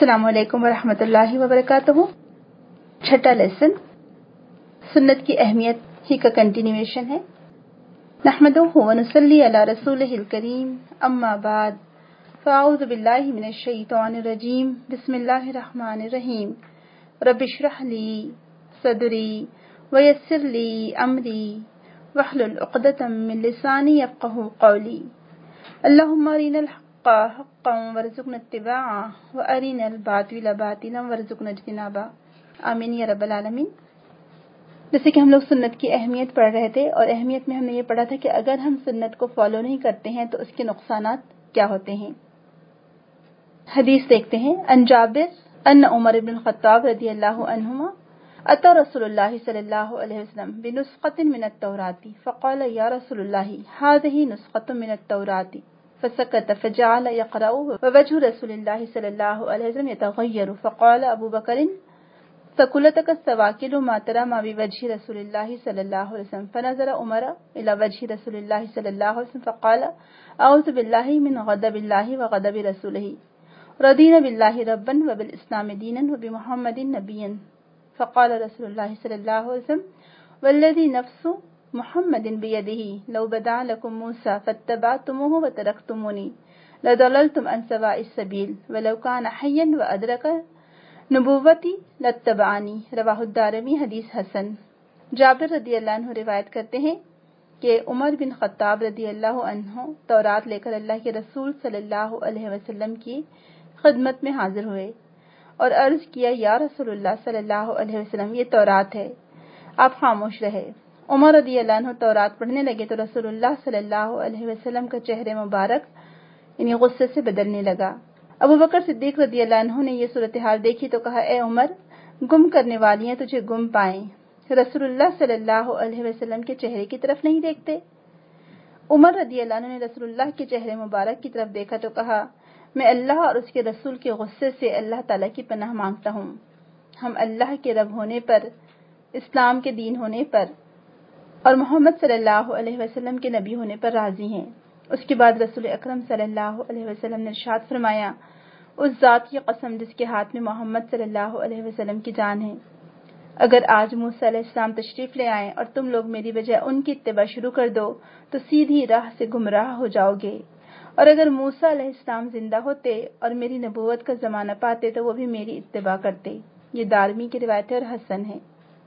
السلام علیکم ورحمۃ اللہ وبرکاتہ۔ چھٹا لیسن سنت کی اہمیت ہی کا کنٹینیویشن ہے۔ نحمدہ ونصلی علی رسولہ الکریم، اما بعد فاعوذ باللہ من الشیطان الرجیم، بسم اللہ الرحمن الرحیم۔ رب اشرح لی صدری ویسر لی امری واحلل عقدۃ من لسانی یفقہوا قولی۔ اللہم ارنا الحق حقا وارزقنا اتباعه وارنا الباطل باطلا وارزقنا اجتنابه، آمین یا رب العالمین۔ جیسے کہ ہم لوگ سنت کی اہمیت پڑھ رہے تھے، اور اہمیت میں ہم نے یہ پڑھا تھا کہ اگر ہم سنت کو فالو نہیں کرتے ہیں تو اس کے نقصانات کیا ہوتے ہیں۔ حدیث دیکھتے ہیں۔ ان جابر ان عمر بن الخطاب رضی اللہ عنہما اتى رسول اللہ صلی اللہ علیہ وسلم بنسخة من التوراة فقال یا رسول اللہ هذه نسخة من التوراة فسكت فجعل يقرأ ووجه رسول الله صلى الله عليه وسلم يتغير فقال أبو بكر ثقلتك السواكل ما ترى ما بوجه رسول الله صلى الله عليه وسلم فنظر عمر إلى وجه رسول الله صلى الله عليه وسلم فقال أعوذ بالله من غضب الله وغضب رسوله رضينا بالله ربا وبالإسلام دينا وبمحمد نبيا فقال رسول الله صلى الله عليه وسلم والذي نفس محمد بیدہ لو بدا لکم موسیٰ فاتبعتموہ وترکتمونی لضللتم عن سواء السبیل ولو کان حیا وادرک نبوتی لاتبعنی، رواہ الدارمی، حدیث حسن۔ جابر رضی اللہ عنہ روایت کرتے ہیں کہ عمر بن خطاب رضی اللہ عنہ تورات لے کر اللہ کے رسول صلی اللہ علیہ وسلم کی خدمت میں حاضر ہوئے اور عرض کیا، یا رسول اللہ صلی اللہ علیہ وسلم، یہ تورات ہے۔ آپ خاموش رہے۔ عمر رضی اللہ عنہ تورات پڑھنے لگے تو رسول اللہ صلی اللہ علیہ وسلم کا چہرے مبارک یعنی غصے سے بدلنے لگا۔ ابو بکر صدیق رضی اللہ عنہ نے یہ صورتحال دیکھی تو کہا، اے عمر، گم کرنے والیاں تجھے گم پائیں، رسول اللہ صلی اللہ علیہ وسلم کے چہرے کی طرف نہیں دیکھتے؟ عمر رضی اللہ عنہ نے رسول اللہ کے چہرے مبارک کی طرف دیکھا تو کہا، میں اللہ اور اس کے رسول کے غصے سے اللہ تعالیٰ کی پناہ مانگتا ہوں۔ ہم اللہ کے رب ہونے پر، اسلام کے دین ہونے پر اور محمد صلی اللہ علیہ وسلم کے نبی ہونے پر راضی ہیں۔ اس کے بعد رسول اکرم صلی اللہ علیہ وسلم نے ارشاد فرمایا، اس ذات کی قسم جس کے ہاتھ میں محمد صلی اللہ علیہ وسلم کی جان ہے، اگر آج موسیٰ علیہ السلام تشریف لے آئیں اور تم لوگ میری بجائے ان کی اتباع شروع کر دو تو سیدھی راہ سے گمراہ ہو جاؤ گے، اور اگر موسیٰ علیہ السلام زندہ ہوتے اور میری نبوت کا زمانہ پاتے تو وہ بھی میری اتباع کرتے۔ یہ دارمی کی روایت اور حسن ہے۔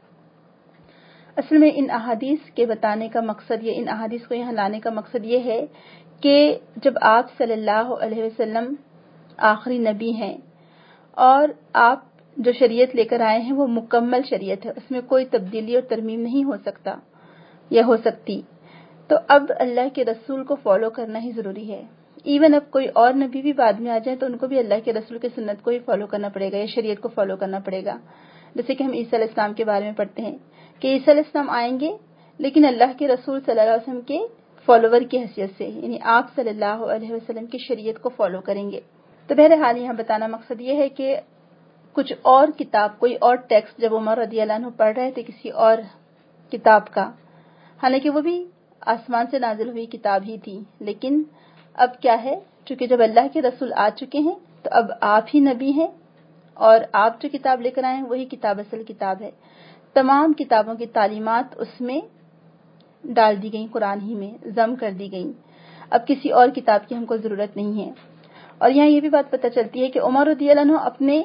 اصل میں ان احادیث کے بتانے کا مقصد، یہ ان احادیث کو یہاں لانے کا مقصد یہ ہے کہ جب آپ صلی اللہ علیہ وسلم آخری نبی ہیں اور آپ جو شریعت لے کر آئے ہیں وہ مکمل شریعت ہے، اس میں کوئی تبدیلی اور ترمیم نہیں ہو سکتا یا ہو سکتی، تو اب اللہ کے رسول کو فالو کرنا ہی ضروری ہے۔ ایون اب کوئی اور نبی بھی بعد میں آ جائیں تو ان کو بھی اللہ کے رسول کی سنت کو ہی فالو کرنا پڑے گا یا شریعت کو فالو کرنا پڑے گا۔ جیسے کہ ہم عیسیٰ علیہ السلام کے بارے میں پڑھتے ہیں کہ عیسیٰ علیہ السلام آئیں گے لیکن اللہ کے رسول صلی اللہ علیہ وسلم کے فالوور کی حیثیت سے، یعنی آپ صلی اللہ علیہ وسلم کی شریعت کو فالو کریں گے۔ تو بہرحال یہاں بتانا مقصد یہ ہے کہ کچھ اور کتاب، کوئی اور ٹیکسٹ جب عمر رضی اللہ عنہ پڑھ رہے تھے کسی اور کتاب کا، حالانکہ وہ بھی آسمان سے نازل ہوئی کتاب ہی تھی، لیکن اب کیا ہے، چونکہ جب اللہ کے رسول آ چکے ہیں تو اب آپ ہی نبی ہیں اور آپ جو کتاب لے کر آئے ہیں وہی کتاب اصل کتاب ہے۔ تمام کتابوں کی تعلیمات اس میں ڈال دی گئیں، قرآن ہی میں ضم کر دی گئیں۔ اب کسی اور کتاب کی ہم کو ضرورت نہیں ہے۔ اور یہاں یہ بھی بات پتہ چلتی ہے کہ عمر رضی اللہ عنہ اپنے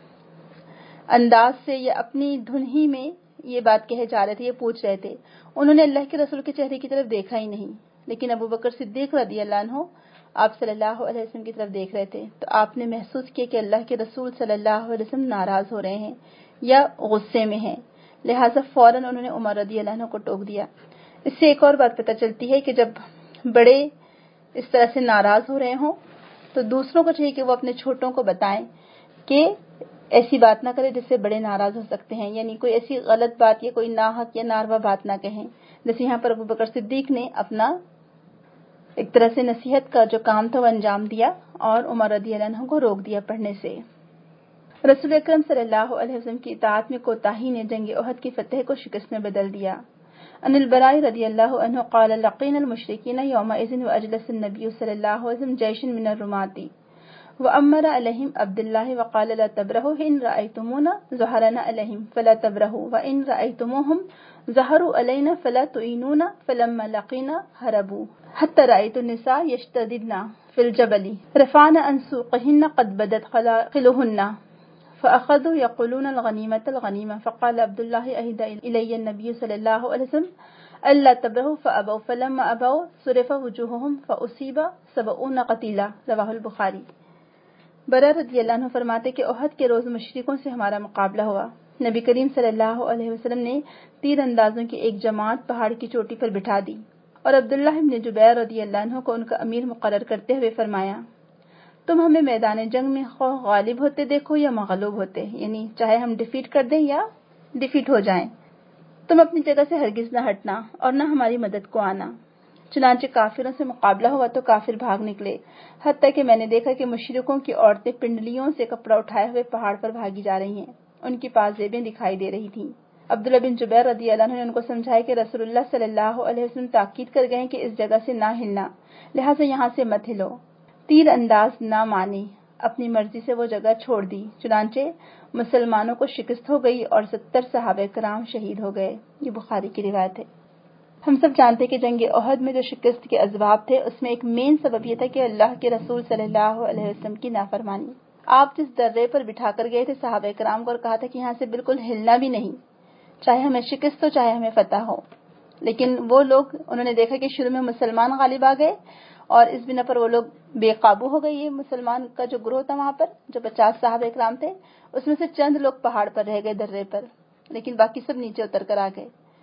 انداز سے یا اپنی دھن ہی میں یہ بات کہے جا رہے تھے، یہ پوچھ رہے تھے، انہوں نے اللہ کے رسول کے چہرے کی طرف دیکھا ہی نہیں، لیکن ابو بکر صدیق رضی اللہ عنہ آپ صلی اللہ علیہ وسلم کی طرف دیکھ رہے تھے، تو آپ نے محسوس کیا کہ اللہ کے رسول صلی اللہ علیہ وسلم ناراض ہو رہے ہیں یا غصے میں ہیں، لہٰذا فوراً انہوں نے عمر رضی اللہ عنہ کو ٹوک دیا۔ اس سے ایک اور بات پتہ چلتی ہے کہ جب بڑے اس طرح سے ناراض ہو رہے ہوں تو دوسروں کو چاہیے کہ وہ اپنے چھوٹوں کو بتائیں کہ ایسی بات نہ کرے جس سے بڑے ناراض ہو سکتے ہیں، یعنی کوئی ایسی غلط بات یا کوئی ناحق یا ناروا بات نہ کہیں۔ جیسے یہاں پر ابو بکر صدیق نے اپنا ایک طرح سے نصیحت کا جو کام تھا وہ انجام دیا اور عمر رضی اللہ عنہ کو روک دیا پڑھنے سے۔ رسول اکرم صلی اللہ علیہ وسلم کی اطاعت میں کوتاہی نے جنگ احد کی فتح کو شکست میں بدل دیا۔ ان البراء رضی اللہ عنہ قال لقينا المشركين يومئذ واجلس النبي صلی اللہ علیہ وسلم جيشا من الرماة وأمر عليهم عبد الله وقال لا تبرحوا إن رأيتمونا ظهرنا عليهم فلا تبرحوا وإن رأيتموهم ظهروا علينا فلا تعينونا فلما لقينا هربوا حتى رأيت النساء يشتددن في الجبل رفعن عن سوقهن قد بدت خلاقلهن فأخذوا يقولون الغنيمة الغنيمة فقال عبد الله أهدى إلي النبي صلى الله عليه وسلم ألا تبرحوا فأبوا فلما أبوا صرف وجوههم فأصيب 70 قتيلا رواہ البخاری۔ برا رضی اللہ عنہ فرماتے کہ احد کے روز مشرکوں سے ہمارا مقابلہ ہوا۔ نبی کریم صلی اللہ علیہ وسلم نے تیر اندازوں کی ایک جماعت پہاڑ کی چوٹی پر بٹھا دی اور عبداللہ ابن جبیر رضی اللہ عنہ کو ان کا امیر مقرر کرتے ہوئے فرمایا، تم ہمیں میدان جنگ میں خواہ غالب ہوتے دیکھو یا مغلوب ہوتے، یعنی چاہے ہم ڈیفیٹ کر دیں یا ڈیفیٹ ہو جائیں، تم اپنی جگہ سے ہرگز نہ ہٹنا اور نہ ہماری مدد کو آنا۔ چنانچہ کافروں سے مقابلہ ہوا تو کافر بھاگ نکلے، حتیٰ کہ میں نے دیکھا کہ مشرکوں کی عورتیں پنڈلیوں سے کپڑا اٹھائے ہوئے پہاڑ پر بھاگی جا رہی ہیں، ان کی پازیبیں دکھائی دے رہی تھیں۔ عبداللہ بن جبیر رضی اللہ عنہ نے ان کو سمجھایا کہ رسول اللہ صلی اللہ علیہ وسلم تاکید کر گئے کہ اس جگہ سے نہ ہلنا، لہٰذا یہاں سے مت ہلو۔ تیر انداز نہ مانی، اپنی مرضی سے وہ جگہ چھوڑ دی، چنانچہ مسلمانوں کو شکست ہو گئی اور 70 صحابہ کرام شہید ہو گئے۔ یہ بخاری کی روایت ہے۔ ہم سب جانتے ہیں کہ جنگ احد میں جو شکست کے اسباب تھے اس میں ایک مین سبب یہ تھا کہ اللہ کے رسول صلی اللہ علیہ وسلم کی نافرمانی۔ آپ جس درے پر بٹھا کر گئے تھے صحابہ کرام کو اور کہا تھا کہ یہاں سے بالکل ہلنا بھی نہیں، چاہے ہمیں شکست ہو چاہے ہمیں فتح ہو، لیکن وہ لوگ انہوں نے دیکھا کہ شروع میں مسلمان غالب آ گئے اور اس بنا پر وہ لوگ بے قابو ہو گئے۔ یہ مسلمان کا جو گروہ تھا وہاں پر جو 50 صحابہ کرام تھے اس میں سے چند لوگ پہاڑ پر رہ گئے درے پر، لیکن باقی سب نیچے اتر کر آ گئے۔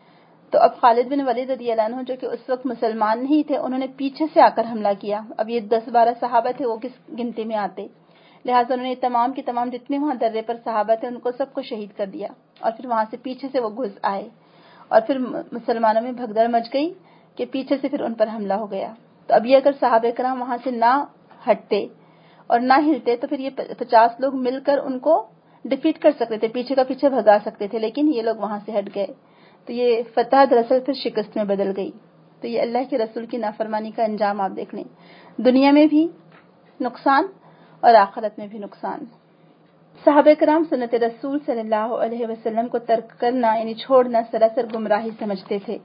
تو اب خالد بن ولید رضی اللہ عنہ جو کہ اس وقت مسلمان نہیں تھے، انہوں نے پیچھے سے آ کر حملہ کیا۔ اب یہ 10-12 صحابہ تھے، وہ کس گنتی میں آتے، لہٰذا انہوں نے تمام کے تمام جتنے وہاں درے پر صحابہ تھے ان کو سب کو شہید کر دیا، اور پھر وہاں سے پیچھے سے وہ گھس آئے اور پھر مسلمانوں میں بھگدڑ مچ گئی کہ پیچھے سے پھر ان پر حملہ ہو گیا۔ تو اب یہ اگر صحابہ کرام وہاں سے نہ ہٹتے اور نہ ہلتے تو پھر یہ 50 لوگ مل کر ان کو ڈیفیٹ کر سکتے تھے، پیچھے کا پیچھے بھگا سکتے تھے، لیکن یہ لوگ وہاں سے ہٹ گئے تو یہ فتح دراصل پھر شکست میں بدل گئی۔ تو یہ اللہ کے رسول کی نافرمانی کا انجام آپ دیکھ لیں، دنیا میں بھی نقصان اور آخرت میں بھی نقصان۔ صحابہ کرام سنت رسول صلی اللہ علیہ وسلم کو ترک کرنا یعنی چھوڑنا سراسر گمراہی سمجھتے تھے۔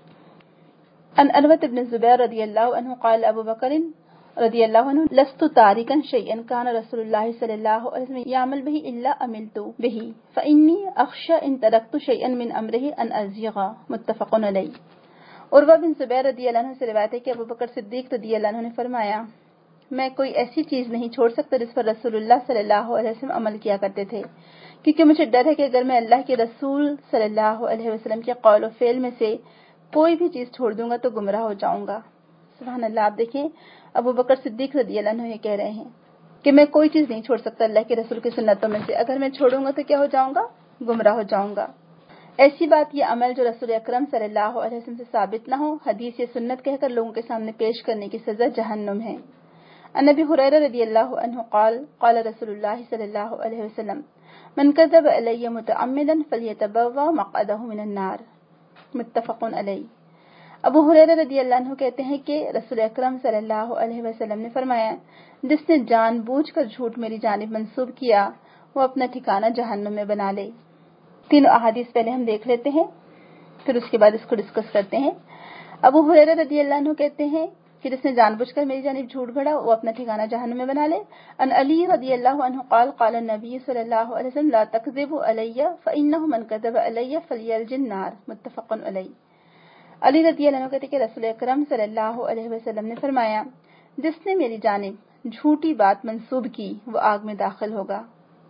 ان عروة بن الزبیر رضی اللہ عنہ قال ابو بکر رضی اللہ عنہ لست تارکا شیئا کان رسول اللہ صلی اللہ علیہ وسلم یعمل به الا عملت به فانی اخشى ان ترکت شیئا من امره ان ازیغ متفق علیہ۔ عروہ بن زبیر رضی اللہ عنہ سے روایت ہے کہ ابو بکر صدیق رضی اللہ عنہ نے فرمایا، میں کوئی ایسی چیز نہیں چھوڑ سکتا جس پر رسول اللہ صلی اللہ علیہ وسلم عمل کیا کرتے تھے، کیونکہ مجھے ڈر ہے کہ اگر میں اللہ کے رسول صلی اللہ علیہ وسلم کے قول و فعل میں سے کوئی بھی چیز چھوڑ دوں گا تو گمراہ ہو جاؤں گا۔ سبحان اللہ، آپ دیکھیں ابو بکر صدیق رضی اللہ عنہ یہ کہہ رہے ہیں کہ میں کوئی چیز نہیں چھوڑ سکتا اللہ کے رسول کی سنتوں میں سے، اگر میں چھوڑوں گا تو کیا ہو جاؤں گا؟ گمراہ ہو جاؤں گا۔ ایسی بات یہ عمل جو رسول اکرم صلی اللہ علیہ وسلم سے ثابت نہ ہو، حدیث یا سنت کہہ کر لوگوں کے سامنے پیش کرنے کی سزا جہنم ہے۔ عن ابی ہریرہ رضی اللہ عنہ قال قال رسول اللہ صلی اللہ علیہ وسلم من کذب علی متعمدا فلیتبوأ مقعدہ من النار، متفق علیہ۔ ابو ہریرہ رضی اللہ عنہ کہتے ہیں کہ رسول اکرم صلی اللہ علیہ وسلم نے فرمایا، جس نے جان بوجھ کر جھوٹ میری جانب منسوب کیا وہ اپنا ٹھکانہ جہنم میں بنا لے۔ تینوں احادیث پہلے ہم دیکھ لیتے ہیں، پھر اس کے بعد اس کو ڈسکس کرتے ہیں۔ ابو ہریرہ رضی اللہ عنہ کہتے ہیں کہ جس نے جان بوجھ کر میری جانب جھوٹ گھڑا وہ اپنا ٹھکانہ جہنم میں بنا لے۔ ان علی رضی اللہ عنہ قال قال النبی صلی اللہ علیہ وسلم لا تکذبوا علی فانہ من کذب علی فلیلج النار، متفق علیہ۔ علی رضی اللہ عنہ کہتے کہ رسول اکرم صلی اللہ علیہ وسلم نے فرمایا، جس نے میری جانب جھوٹی بات منسوب کی وہ آگ میں داخل ہوگا۔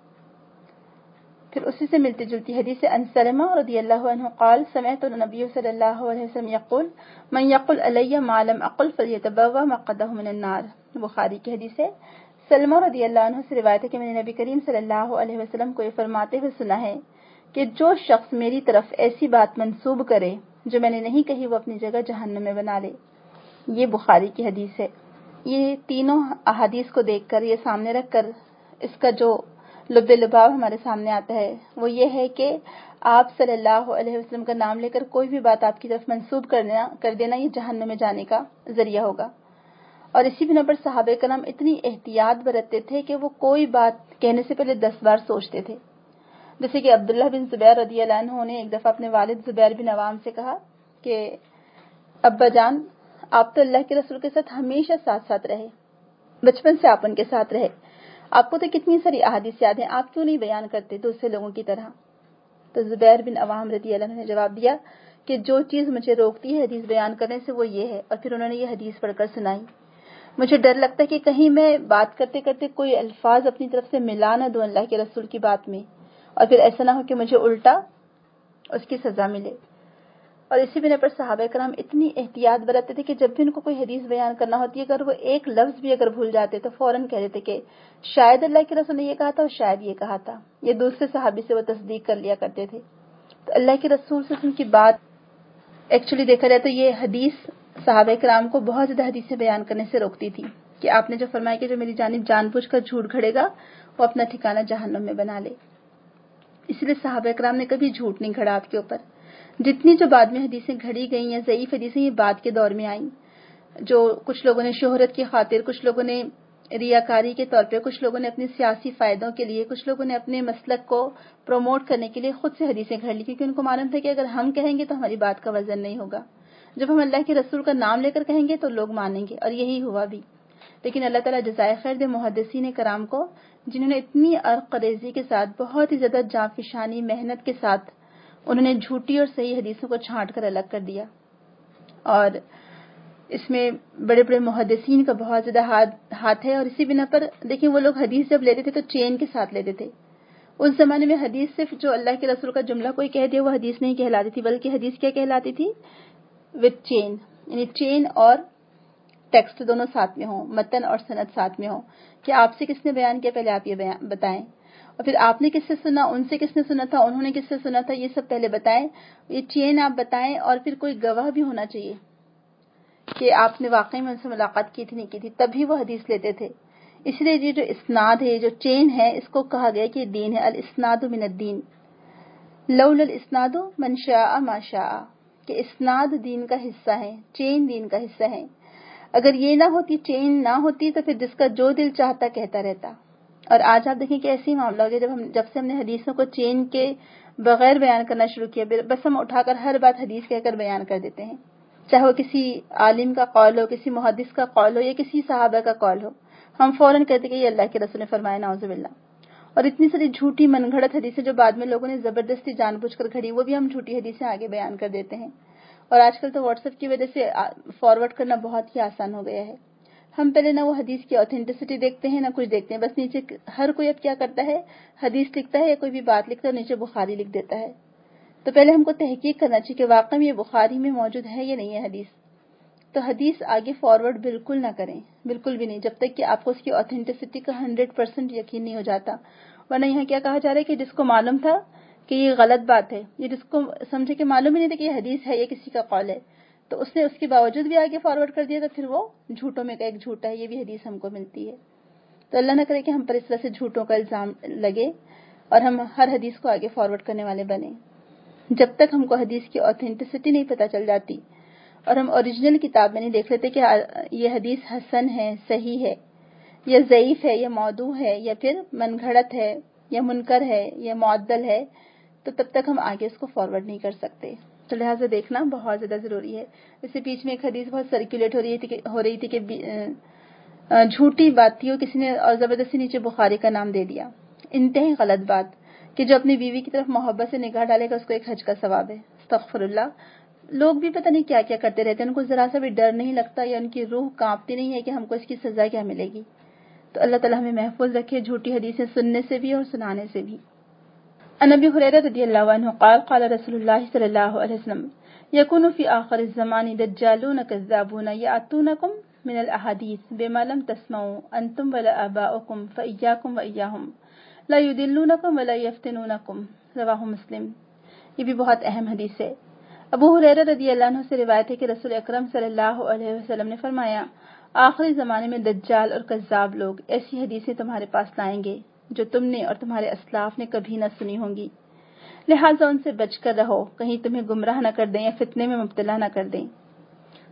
پھر اسی سے ملتی جلتی حدیث ان سلمہ رضی اللہ عنہ قال سمعت النبی صلی اللہ علیہ وسلم یقول من یقل علی ما لم اقل فلیتبوأ مقعدہ من النار، بخاری کی حدیث ہے۔ سلمہ رضی اللہ عنہ سے روایت ہے کہ میں نے نبی کریم صلی اللہ علیہ وسلم کو یہ فرماتے ہوئے سنا ہے کہ جو شخص میری طرف ایسی بات منسوب کرے جو میں نے نہیں کہی وہ اپنی جگہ جہنم میں بنا لے۔ یہ بخاری کی حدیث ہے۔ یہ تینوں احادیث کو دیکھ کر، یہ سامنے رکھ کر، اس کا جو لب لباب ہمارے سامنے آتا ہے وہ یہ ہے کہ آپ صلی اللہ علیہ وسلم کا نام لے کر کوئی بھی بات آپ کی طرف منسوب کر دینا یہ جہنم میں جانے کا ذریعہ ہوگا۔ اور اسی بنا پر صحابہ کرام اتنی احتیاط برتتے تھے کہ وہ کوئی بات کہنے سے پہلے 10 بار سوچتے تھے. جیسے کہ عبداللہ بن زبیر رضی اللہ عنہ نے ایک دفعہ اپنے والد زبیر بن عوام سے کہا کہ ابا جان، آپ تو اللہ کے رسول کے ساتھ ہمیشہ ساتھ ساتھ رہے، بچپن سے آپ ان کے ساتھ رہے، آپ کو تو کتنی ساری احادیث یاد ہیں، آپ کیوں نہیں بیان کرتے دوسرے لوگوں کی طرح؟ تو زبیر بن عوام رضی اللہ عنہ نے جواب دیا کہ جو چیز مجھے روکتی ہے حدیث بیان کرنے سے وہ یہ ہے، اور پھر انہوں نے یہ حدیث پڑھ کر سنائی. مجھے ڈر لگتا ہے کہ کہیں میں بات کرتے کرتے کوئی الفاظ اپنی طرف سے ملا نہ دوں اللہ کے رسول کی بات میں، اور پھر ایسا نہ ہو کہ مجھے الٹا اس کی سزا ملے. اور اسی بنا پر صحابہ کرام اتنی احتیاط برتتے تھے کہ جب بھی ان کو کوئی حدیث بیان کرنا ہوتی ہے، اگر وہ ایک لفظ بھی اگر بھول جاتے تو فوراً کہہ دیتے کہ شاید اللہ کے رسول نے یہ کہا تھا اور شاید یہ کہا تھا. یہ دوسرے صحابی سے وہ تصدیق کر لیا کرتے تھے. تو اللہ کے رسول سے ان کی بات ایکچولی دیکھا جائے تو یہ حدیث صحابہ کرام کو بہت زیادہ حدیثیں بیان کرنے سے روکتی تھی کہ آپ نے جو فرمایا کہ جو میری جانب جان بوجھ کر جھوٹ گھڑے گا وہ اپنا ٹھکانہ جہنم میں بنا لے. اس لیے صحابہ کرام نے کبھی جھوٹ نہیں گھڑا آپ کے اوپر. جتنی جو بعد میں حدیثیں گھڑی گئیں یا ضعیف حدیثیں یہ بعد کے دور میں آئیں، جو کچھ لوگوں نے شہرت کی خاطر، کچھ لوگوں نے ریاکاری کے طور پہ، کچھ لوگوں نے اپنے سیاسی فائدوں کے لیے، کچھ لوگوں نے اپنے مسلک کو پروموٹ کرنے کے لیے خود سے حدیثیں گھڑ لی، کیونکہ ان کو معلوم تھا کہ اگر ہم کہیں گے تو ہماری بات کا وزن نہیں ہوگا، جب ہم اللہ کے رسول کا نام لے کر کہیں گے تو لوگ مانیں گے. اور یہی ہوا بھی. لیکن اللہ تعالیٰ جزائے خیر دے محدثین کرام کو، جنہوں نے اتنی عرق ریزی کے ساتھ، بہت ہی زیادہ جانفشانی محنت کے ساتھ انہوں نے جھوٹی اور صحیح حدیثوں کو چھانٹ کر الگ کر دیا. اور اس میں بڑے بڑے محدثین کا بہت زیادہ ہاتھ ہے. اور اسی بنا پر دیکھیں وہ لوگ حدیث جب لیتے تھے تو چین کے ساتھ لیتے تھے. اس زمانے میں حدیث صرف جو اللہ کے رسول کا جملہ کوئی کہہ دیا وہ حدیث نہیں کہلاتی تھی، بلکہ حدیث کیا کہلاتی تھی؟ وتھ چین، یعنی چین اور ٹیکسٹ دونوں ساتھ میں ہوں، متن اور سند ساتھ میں ہوں کہ آپ سے کس نے بیان کیا پہلے آپ یہ بتائیں، اور پھر آپ نے کس سے سنا، ان سے کس نے سنا تھا، انہوں نے کس سے سنا تھا، یہ سب پہلے بتائیں. یہ چین آپ بتائیں، اور پھر کوئی گواہ بھی ہونا چاہیے کہ آپ نے واقعی میں ان سے ملاقات کی تھی نہیں کی تھی، تبھی وہ حدیث لیتے تھے. اس لیے یہ جو اسناد ہے، جو چین ہے، اس کو کہا گیا کہ دین ہے. الاسناد من الدین، لولا الاسناد من شاء ما شاء، کہ اسناد دین کا حصہ ہے، چین دین کا حصہ ہے. اگر یہ نہ ہوتی، چین نہ ہوتی، تو پھر جس کا جو دل چاہتا کہتا رہتا. اور آج آپ دیکھیں کہ ایسی معاملہ ہو گیا، جب سے ہم نے حدیثوں کو چین کے بغیر بیان کرنا شروع کیا، بس ہم اٹھا کر ہر بات حدیث کہہ کر بیان کر دیتے ہیں، چاہے وہ کسی عالم کا قول ہو، کسی محدث کا قول ہو، یا کسی صحابہ کا قول ہو، ہم فوراً کہتے کہ یہ اللہ کے رسول نے فرمایا، نعوذ باللہ. اور اتنی ساری جھوٹی من گھڑت حدیثیں جو بعد میں لوگوں نے زبردستی جان بوجھ کر گھڑی، وہ بھی ہم جھوٹی حدیثیں آگے بیان کر دیتے ہیں. اور آج کل تو واٹس ایپ کی وجہ سے فارورڈ کرنا بہت ہی آسان ہو گیا ہے. ہم پہلے نہ وہ حدیث کی اوتھینٹسٹی دیکھتے ہیں، نہ کچھ دیکھتے ہیں، بس نیچے ہر کوئی اب کیا کرتا ہے، حدیث لکھتا ہے یا کوئی بھی بات لکھتا ہے، نیچے بخاری لکھ دیتا ہے. تو پہلے ہم کو تحقیق کرنا چاہیے کہ واقعی میں یہ بخاری میں موجود ہے یا نہیں ہے حدیث. تو حدیث آگے فارورڈ بالکل نہ کریں، بالکل بھی نہیں، جب تک کہ آپ کو اس کی اوتھینٹسٹی کا 100% یقین نہیں ہو جاتا. ورنہ یہاں کیا کہا جا رہا ہے کہ جس کو معلوم تھا کہ یہ غلط بات ہے، یہ جس کو سمجھے کہ معلوم ہی نہیں تھا کہ یہ حدیث ہے، یہ کسی کا قول ہے، تو اس نے اس کے باوجود بھی آگے فارورڈ کر دیا، تو پھر وہ جھوٹوں میں کا ایک جھوٹا ہے. یہ بھی حدیث ہم کو ملتی ہے. تو اللہ نہ کرے کہ ہم پر اس طرح سے جھوٹوں کا الزام لگے اور ہم ہر حدیث کو آگے فارورڈ کرنے والے بنے. جب تک ہم کو حدیث کی اوتھینٹسٹی نہیں پتہ چل جاتی اور ہم اوریجنل کتاب میں نہیں دیکھ لیتے کہ یہ حدیث حسن ہے، صحیح ہے، یا ضعیف ہے، یا موضوع ہے، یا پھر من گھڑت ہے، یا منکر ہے، یا معدل ہے، تو تب تک ہم آگے اس کو فارورڈ نہیں کر سکتے. تو لہٰذا دیکھنا بہت زیادہ ضروری ہے. اس سے بیچ میں ایک حدیث بہت سرکولیٹ ہو رہی تھی کہ جھوٹی بات تھی، کسی نے اور زبردستی نیچے بخاری کا نام دے دیا. انتہائی غلط بات کہ جو اپنی بیوی کی طرف محبت سے نگاہ ڈالے گا اس کو ایک حج کا ثواب ہے. استغفر اللہ. لوگ بھی پتہ نہیں کیا کیا کرتے رہتے ہیں، ان کو ذرا سا بھی ڈر نہیں لگتا یا ان کی روح کانپتی نہیں ہے کہ ہم کو اس کی سزا کیا ملے گی. تو اللہ تعالیٰ ہمیں محفوظ رکھے جھوٹی حدیثیں سننے سے بھی اور سنانے سے بھی. عن ابی ہریرہ رضی اللہ عنہ قال قال رسول اللہ صلی اللہ علیہ وسلم یکون فی آخر الزمان دجالون کذابون یاتونکم من الاحادیث بما لم تسمعوا انتم ولا آباؤکم فإیاکم وإیاہم لا یدلونکم ولا یفتنونکم. رواہ مسلم. یہ بھی بہت اہم حدیث ہے. ابو ہریرہ رضی اللہ عنہ سے روایت ہے کہ رسول اکرم صلی اللہ علیہ وسلم نے فرمایا، آخری زمانے میں دجال اور کذاب لوگ ایسی حدیثیں تمہارے پاس لائیں گے جو تم نے اور تمہارے اسلاف نے کبھی نہ سنی ہوں گی، لہٰذا ان سے بچ کر رہو، کہیں تمہیں گمراہ نہ کر دیں یا فتنے میں مبتلا نہ کر دیں.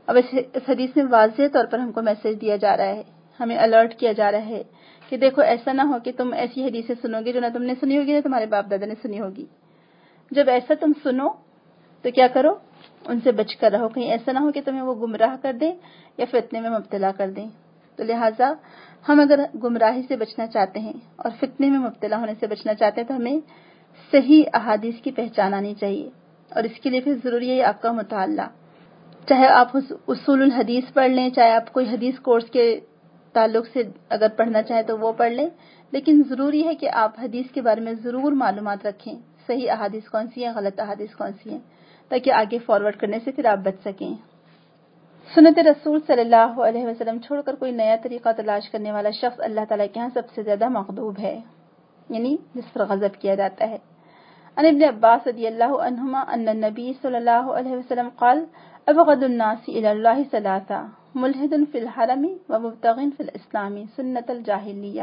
اب اس حدیث میں واضح طور پر ہم کو میسج دیا جا رہا ہے، ہمیں الرٹ کیا جا رہا ہے کہ دیکھو ایسا نہ ہو کہ تم ایسی حدیثیں سنو گے جو نہ تم نے سنی ہوگی نہ تمہارے باپ دادا نے سنی ہوگی. جب ایسا تم سنو تو کیا کرو، ان سے بچ کر رہو، کہیں ایسا نہ ہو کہ تمہیں وہ گمراہ کر دیں یا فتنے میں مبتلا کر دیں. تو لہٰذا ہم اگر گمراہی سے بچنا چاہتے ہیں اور فتنے میں مبتلا ہونے سے بچنا چاہتے ہیں تو ہمیں صحیح احادیث کی پہچان آنی چاہیے، اور اس کے لیے پھر ضروری ہے آپ کا مطالعہ. چاہے آپ اصول الحدیث پڑھ لیں، چاہے آپ کوئی حدیث کورس کے تعلق سے اگر پڑھنا چاہیں تو وہ پڑھ لیں، لیکن ضروری ہے کہ آپ حدیث کے بارے میں ضرور معلومات رکھیں، صحیح احادیث کون سی ہیں، غلط احادیث کون سی ہیں، تاکہ آگے فارورڈ کرنے سے پھر آپ بچ سکیں. سنت رسول صلی اللہ علیہ وسلم چھوڑ کر کوئی نیا طریقہ تلاش کرنے والا شخص اللہ تعالیٰ کے ہاں سب سے زیادہ مغضوب ہے، یعنی جس پر غضب کیا جاتا ہے. عن ابن عباس رضی اللہ عنہما ان النبی صلی اللہ علیہ وسلم قال ابغض الناس الى اللہ ثلاثہ ملحد فی الحرم ومبتغ فی الاسلام سنت الجاہلیہ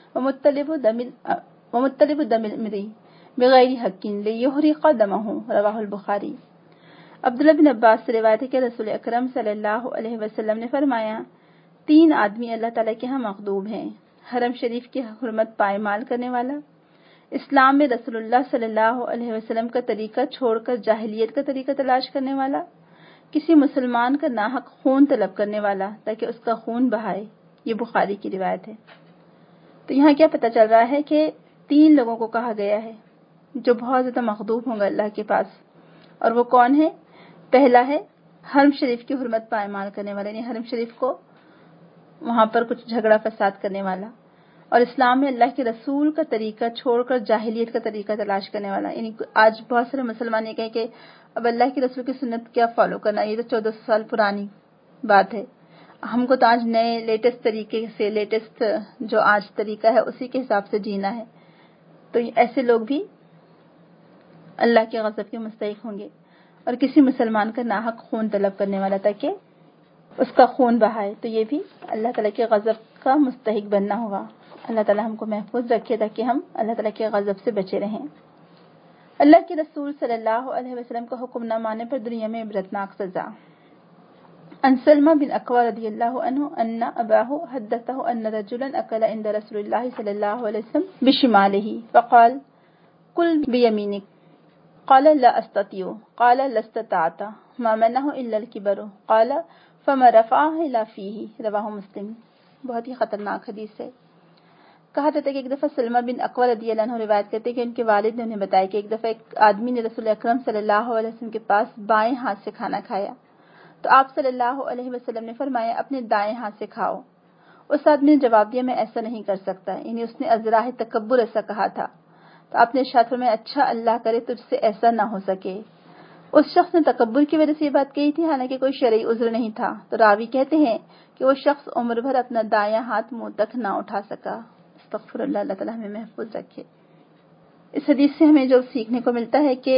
ومطلب دم المری بغیر حق لیحرق دمہ، رواہ البخاری. عبداللہ بن عباس سے روایت ہے کہ رسول اکرم صلی اللہ علیہ وسلم نے فرمایا، 3 آدمی اللہ تعالیٰ کے ہاں مغضوب ہیں: حرم شریف کی حرمت پائمال کرنے والا، اسلام میں رسول اللہ صلی اللہ علیہ وسلم کا طریقہ چھوڑ کر جاہلیت کا طریقہ تلاش کرنے والا، کسی مسلمان کا ناحق خون طلب کرنے والا تاکہ اس کا خون بہائے. یہ بخاری کی روایت ہے. تو یہاں کیا پتہ چل رہا ہے کہ 3 لوگوں کو کہا گیا ہے جو بہت زیادہ مغضوب ہوں گے اللہ کے پاس، اور وہ کون ہے؟ پہلا ہے حرم شریف کی حرمت پائمال کرنے والا، یعنی حرم شریف کو وہاں پر کچھ جھگڑا فساد کرنے والا، اور اسلام میں اللہ کے رسول کا طریقہ چھوڑ کر جاہلیت کا طریقہ تلاش کرنے والا. یعنی آج بہت سارے مسلمان یہ کہیں کہ اب اللہ کے رسول کی سنت کیا فالو کرنا، یہ تو 1400 سال پرانی بات ہے، ہم کو تو آج نئے لیٹسٹ طریقے سے، لیٹسٹ جو آج طریقہ ہے اسی کے حساب سے جینا ہے. تو ایسے لوگ بھی اللہ کے غضب کے مستحق ہوں گے. اور کسی مسلمان کا ناحق خون طلب کرنے والا تاکہ اس کا خون بہائے، تو یہ بھی اللہ تعالیٰ کے غضب کا مستحق بننا ہوگا. اللہ تعالیٰ ہم کو محفوظ رکھے تاکہ ہم اللہ تعالیٰ کے غضب سے بچے رہیں. اللہ کے رسول صلی اللہ علیہ وسلم کا حکم نہ ماننے پر دنیا میں عبرتناک سزا. عن سلمہ بن اکوع رضی اللہ عنہ ان اباہ حدثہ ان رجلا اکل عند رسول اللہ صلی اللہ علیہ وسلم بشمالہ فقال کل بیمینک قال لا استطيع قال لا استطعت ما منعه الا الكبر قال فما رفعه الى فيه، رواہ مسلم. بہت ہی خطرناک حدیث ہے. کہا جاتا ہے کہ ایک دفعہ سلمہ بن اکوع رضی اللہ عنہ روایت کرتے ہیں کہ ان کے والد نے انہیں بتایا کہ ایک دفعہ ایک آدمی نے رسول اکرم صلی اللہ علیہ وسلم کے پاس بائیں ہاتھ سے کھانا کھایا، تو آپ صلی اللہ علیہ وسلم نے فرمایا اپنے دائیں ہاتھ سے کھاؤ. اس آدمی نے جواب دیا میں ایسا نہیں کر سکتا، یعنی اس نے ازراہ تکبر ایسا کہا تھا. تو آپ نے ارشاد فرمایا اچھا اللہ کرے تجھ سے ایسا نہ ہو سکے. اس شخص نے تکبر کی وجہ سے یہ بات کہی تھی، حالانکہ کوئی شرعی عذر نہیں تھا. تو راوی کہتے ہیں کہ وہ شخص عمر بھر اپنا دایاں ہاتھ منہ تک نہ اٹھا سکا. استغفر اللہ، اللہ تعالیٰ ہمیں محفوظ رکھے. اس حدیث سے ہمیں جو سیکھنے کو ملتا ہے کہ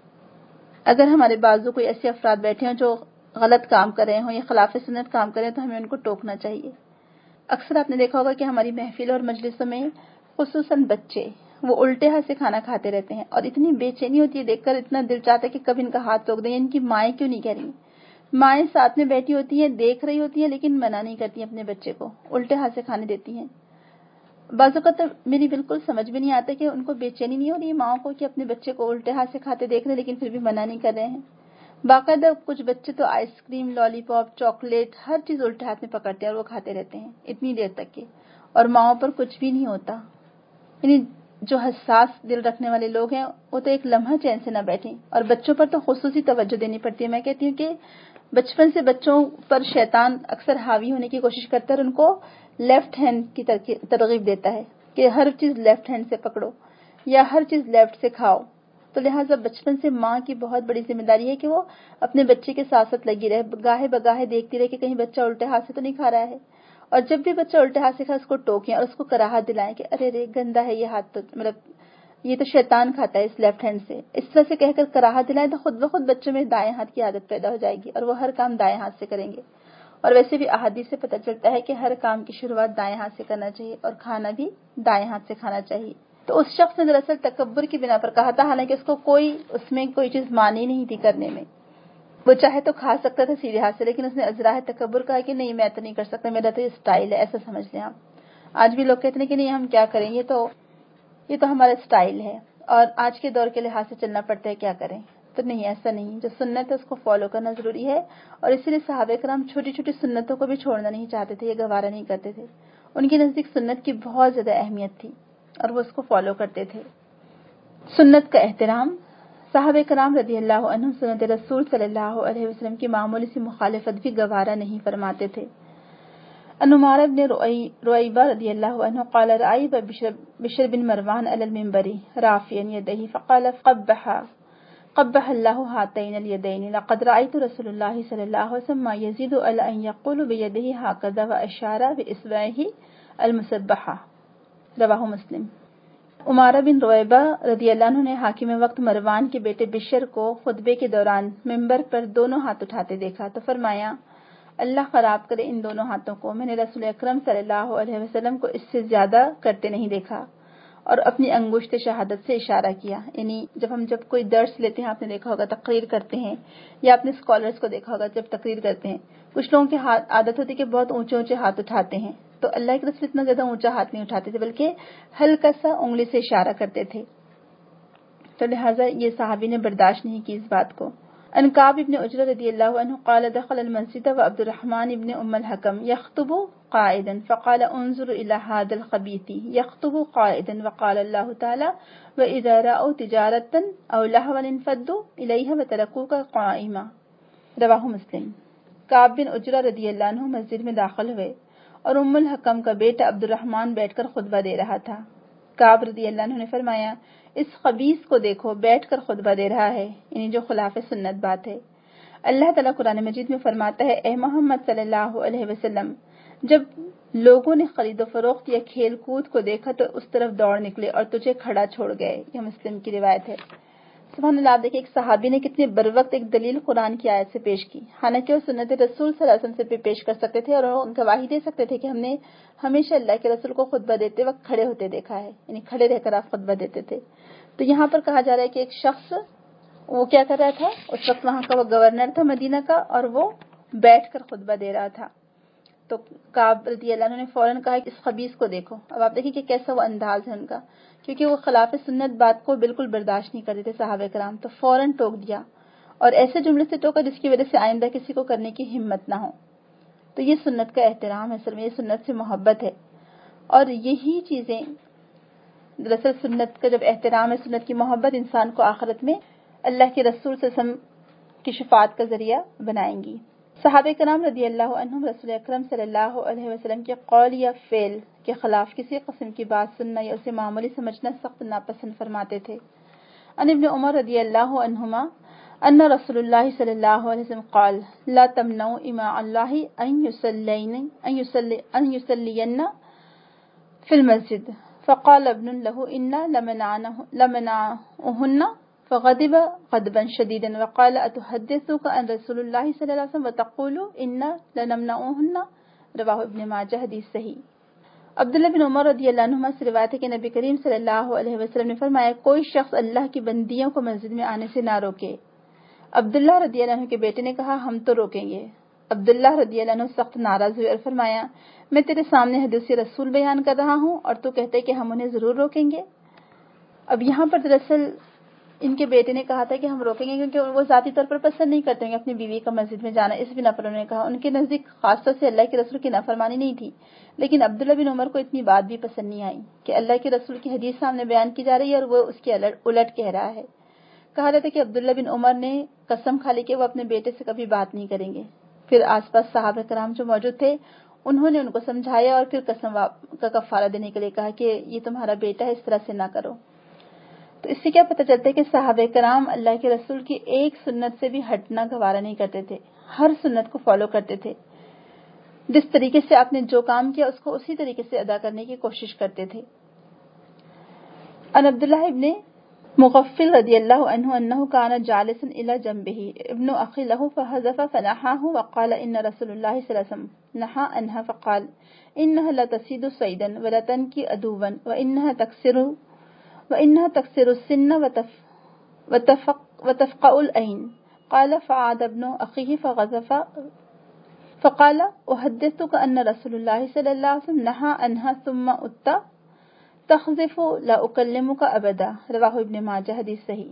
اگر ہمارے بازو کوئی ایسے افراد بیٹھے ہوں جو غلط کام کر رہے ہوں یا خلاف سنت کام کر رہے ہیں تو ہمیں ان کو ٹوکنا چاہیے. اکثر آپ نے دیکھا ہوگا کہ ہماری محفل اور مجلسوں میں خصوصاً بچے وہ الٹے ہاتھ سے کھانا کھاتے رہتے ہیں، اور اتنی بے چینی ہوتی ہے دیکھ کر، اتنا دل چاہتا ہے کہ کب ان کا ہاتھ روک دیں. ان کی مائیں کیوں نہیں کہہ رہی؟ مائیں ساتھ میں بیٹھی ہوتی ہیں، دیکھ رہی ہوتی ہیں، لیکن منع نہیں کرتی اپنے بچے کو، الٹے ہاتھ سے کھانے دیتی ہیں. بعض اوقات میری بالکل سمجھ میں نہیں آتا کہ ان کو بے چینی نہیں ہو رہی ہے ماؤں کو کہ اپنے بچے کو الٹے ہاتھ سے کھاتے دیکھ رہے ہیں لیکن پھر بھی منع نہیں کر رہے ہیں. باقاعدہ کچھ بچے تو ice cream, lollipop, chocolate, ہر چیز الٹے ہاتھ میں پکڑتے ہیں اور وہ کھاتے رہتے ہیں اتنی دیر تک کے، اور ماؤں پر کچھ بھی نہیں ہوتا. یعنی جو حساس دل رکھنے والے لوگ ہیں وہ تو ایک لمحہ چین سے نہ بیٹھیں، اور بچوں پر تو خصوصی توجہ دینی پڑتی ہے. میں کہتی ہوں کہ بچپن سے بچوں پر شیطان اکثر حاوی ہونے کی کوشش کرتا ہے اور ان کو لیفٹ ہینڈ کی ترغیب دیتا ہے کہ ہر چیز لیفٹ ہینڈ سے پکڑو یا ہر چیز لیفٹ سے کھاؤ. تو لہٰذا بچپن سے ماں کی بہت بڑی ذمہ داری ہے کہ وہ اپنے بچے کے ساتھ ساتھ لگی رہے، گاہے بگاہے دیکھتی رہے کہ کہیں بچہ الٹے ہاتھ سے تو نہیں کھا رہا ہے. اور جب بھی بچہ الٹے ہاتھ سے کھائے اس کو ٹوکیں اور اس کو کراہت دلائیں کہ ارے رے گندا ہے یہ ہاتھ، تو مطلب یہ تو شیطان کھاتا ہے اس لیفٹ ہینڈ سے. اس طرح سے کہہ کر کراہت دلائیں تو خود بخود بچوں میں دائیں ہاتھ کی عادت پیدا ہو جائے گی اور وہ ہر کام دائیں ہاتھ سے کریں گے. اور ویسے بھی احادیث سے پتہ چلتا ہے کہ ہر کام کی شروعات دائیں ہاتھ سے کرنا چاہیے اور کھانا بھی دائیں ہاتھ سے کھانا چاہیے. تو اس شخص نے دراصل تکبر کی بنا پر کہا تھا، حالانکہ اس کو اس میں کوئی چیز مانی نہیں تھی کرنے میں. وہ چاہے تو کھا سکتا تھا سیدھے ہاتھ سے، لیکن اس نے ازراہ تکبر کہا کہ نہیں میں تو نہیں کر سکتا، میرا تو یہ سٹائل ہے، ایسا سمجھ لیں آپ۔ آج بھی لوگ کہتے ہیں کہ نہیں ہم کیا کریں، یہ تو ہمارا سٹائل ہے اور آج کے دور کے لحاظ سے چلنا پڑتا ہے، کیا کریں۔ تو نہیں، ایسا نہیں، جو سنت ہے اس کو فالو کرنا ضروری ہے، اور اسی لیے صحابہ کرام چھوٹی چھوٹی سنتوں کو بھی چھوڑنا نہیں چاہتے تھے، یہ گوارا نہیں کرتے تھے۔ ان کے نزدیک سنت کی بہت زیادہ اہمیت تھی اور وہ اس کو فالو کرتے تھے۔ سنت کا احترام۔ صحابہ کرام رضی اللہ عنہم سنت رسول صلی اللہ علیہ وسلم کی معمولی سی مخالفت بھی گوارا نہیں فرماتے تھے۔ ان عمار بن رویبہ رضی اللہ عنہ قال رأيت بشر بن مروان على المنبر رافعا يديه فقال قبح الله هاتين اليدين لقد رأيت رسول الله صلى الله عليه وسلم ما يزيد على أن يقول بيده هكذا وأشار بإصبعه المسبحة رواہ مسلم۔ عمارہ بن رویبہ رضی اللہ عنہ نے حاکم وقت مروان کے بیٹے بشر کو خطبے کے دوران منبر پر دونوں ہاتھ اٹھاتے دیکھا تو فرمایا اللہ خراب کرے ان دونوں ہاتھوں کو، میں نے رسول اکرم صلی اللہ علیہ وسلم کو اس سے زیادہ کرتے نہیں دیکھا، اور اپنی انگشت شہادت سے اشارہ کیا۔ یعنی جب کوئی درس لیتے ہیں، آپ نے دیکھا ہوگا تقریر کرتے ہیں، یا اپنے اسکالرز کو دیکھا ہوگا جب تقریر کرتے ہیں، کچھ لوگوں کی عادت ہوتی ہے کہ بہت اونچے اونچے ہاتھ اٹھاتے ہیں، تو اللہ کے رسول اتنا زیادہ اونچا ہاتھ نہیں اٹھاتے تھے، بلکہ ہلکا سا انگلی سے اشارہ کرتے تھے، تو لہٰذا یہ صحابی نے برداشت نہیں کی اس بات کو۔ ان کعب ابن عجرہ رضی اللہ عنہ قال دخل المسجد وعبد الرحمن ابن ام الحکم يخطب قائدا فقال انظر الى هذا الخبيث يخطب قائدا وقال الله تعالى واذا رأوا تجارة او لهوا انفضوا اليها وتركوك قائما رواہ مسلم۔ کعب بن عجرہ رضی اللہ عنہ مسجد میں داخل ہوئے اور ام الحکم کا بیٹا عبد الرحمن بیٹھ کر خطبہ دے رہا تھا۔ کعب رضی اللہ عنہ نے فرمایا اس خبیث کو دیکھو بیٹھ کر خطبہ دے رہا ہے، یعنی جو خلاف سنت بات ہے۔ اللہ تعالیٰ قرآن مجید میں فرماتا ہے اے محمد صلی اللہ علیہ وسلم، جب لوگوں نے خرید و فروخت یا کھیل کود کو دیکھا تو اس طرف دوڑ نکلے اور تجھے کھڑا چھوڑ گئے۔ یہ مسلم کی روایت ہے۔ سبحان اللہ، دیکھیں ایک صحابی نے کتنے بروقت ایک دلیل قرآن کی آیت سے پیش کی، حالانکہ وہ سنت رسول صلی اللہ علیہ وسلم سے بھی پیش کر سکتے تھے اور وہ گواہی دے سکتے تھے کہ ہم نے ہمیشہ اللہ کے رسول کو خطبہ دیتے وقت کھڑے ہوتے دیکھا ہے، یعنی کھڑے رہ کر آپ خطبہ دیتے تھے۔ تو یہاں پر کہا جا رہا ہے کہ ایک شخص وہ کیا کر رہا تھا، اس وقت وہاں کا وہ گورنر تھا مدینہ کا، اور وہ بیٹھ کر خطبہ دے رہا تھا۔ تو کعب رضی اللہ عنہ نے فوراً کہا کہ اس خبیث کو دیکھو۔ اب آپ دیکھیں کہ کیسا وہ انداز ہے ان کا، کیونکہ وہ خلاف سنت بات کو بالکل برداشت نہیں کرتے تھے صحابہ کرام، تو فوراً ٹوک دیا، اور ایسے جملے سے ٹوکا جس کی وجہ سے آئندہ کسی کو کرنے کی ہمت نہ ہو۔ تو یہ سنت کا احترام ہے، اصل میں یہ سنت سے محبت ہے، اور یہی چیزیں دراصل سنت کا جب احترام ہے، سنت کی محبت انسان کو آخرت میں اللہ کے رسول صلی اللہ علیہ وسلم کی شفاعت کا ذریعہ بنائیں گی۔ صحابہ کرام رضی اللہ عنہم رسول اکرم صلی اللہ علیہ وسلم کے قول یا فعل کے خلاف کسی قسم کی بات سننا یا اسے معمولی سمجھنا سخت ناپسند فرماتے تھے۔ ان ابن عمر رضی اللہ عنہما ان رسول اللہ صلی اللہ علیہ وسلم قال لا تمنعوا اماء اللہ ان يصلين في المسجد فقال ابن له إنا لمنعهن فغضب غضبا شديدا وقال أتحدثك عن رسول الله صلى الله عليه وسلم وتقول إنا لنمنعهن رواہ ابن ماجہ حدیث صحیح۔ عبداللہ بن عمر رضی اللہ عنہما سے روایت ہے کہ نبی کریم صلی اللہ علیہ وسلم نے فرمایا کوئی شخص اللہ کی بندیوں کو مسجد میں آنے سے نہ روکے۔ عبداللہ رضی اللہ عنہ کے بیٹے نے کہا ہم تو روکیں گے۔ عبداللہ رضی اللہ عنہ سخت ناراض ہوئے اور فرمایا میں تیرے سامنے حدیث رسول بیان کر رہا ہوں اور تو کہتے کہ ہم انہیں ضرور روکیں گے۔ اب یہاں پر دراصل ان کے بیٹے نے کہا تھا کہ ہم روکیں گے کیونکہ وہ ذاتی طور پر پسند نہیں کرتے ہیں اپنی بیوی کا مسجد میں جانا، اس بنا پر انہوں نے کہا۔ ان کے نزدیک خاص طور سے اللہ کے رسول کی نافرمانی نہیں تھی، لیکن عبداللہ بن عمر کو اتنی بات بھی پسند نہیں آئی کہ اللہ کے رسول کی حدیث سامنے بیان کی جا رہی ہے اور وہ اس کے الٹ کہہ رہا ہے۔ کہا جاتا ہے کہ عبداللہ بن عمر نے قسم کھا لی کہ وہ اپنے بیٹے سے کبھی بات نہیں کریں گے۔ پھر آس پاس صحابہ کرام جو موجود تھے انہوں نے ان کو سمجھایا اور پھر قسم کا کفارہ دینے کے لیے کہا کہ یہ تمہارا بیٹا ہے، اس طرح سے نہ کرو۔ تو اس سے کیا پتہ چلتا ہے کہ صحابہ کرام اللہ کے رسول کی ایک سنت سے بھی ہٹنا گوارا نہیں کرتے تھے، ہر سنت کو فالو کرتے تھے، جس طریقے سے آپ نے جو کام کیا اس کو اسی طریقے سے ادا کرنے کی کوشش کرتے تھے۔ ان عبداللہ ابن مغفل رضی اللہ عنہ انہ کان جالسا الی جنبہ ابن اخی لہ فحذف فنحاہ وقال ان رسول اللہ صلی اللہ علیہ وسلم نحى عنها فقال انها لا تصيد صيدا ولا تنكي عدوا وانها تكسر السن وتفقع العين قال فعاد ابن أخيه فغزف فقال أحدثتك أن رسول الله صلى الله عليه وسلم نهى عنها ثم أتى تخزف لا أكلمك أبدا رواہ ابن ماجہ، حدیث صحیح۔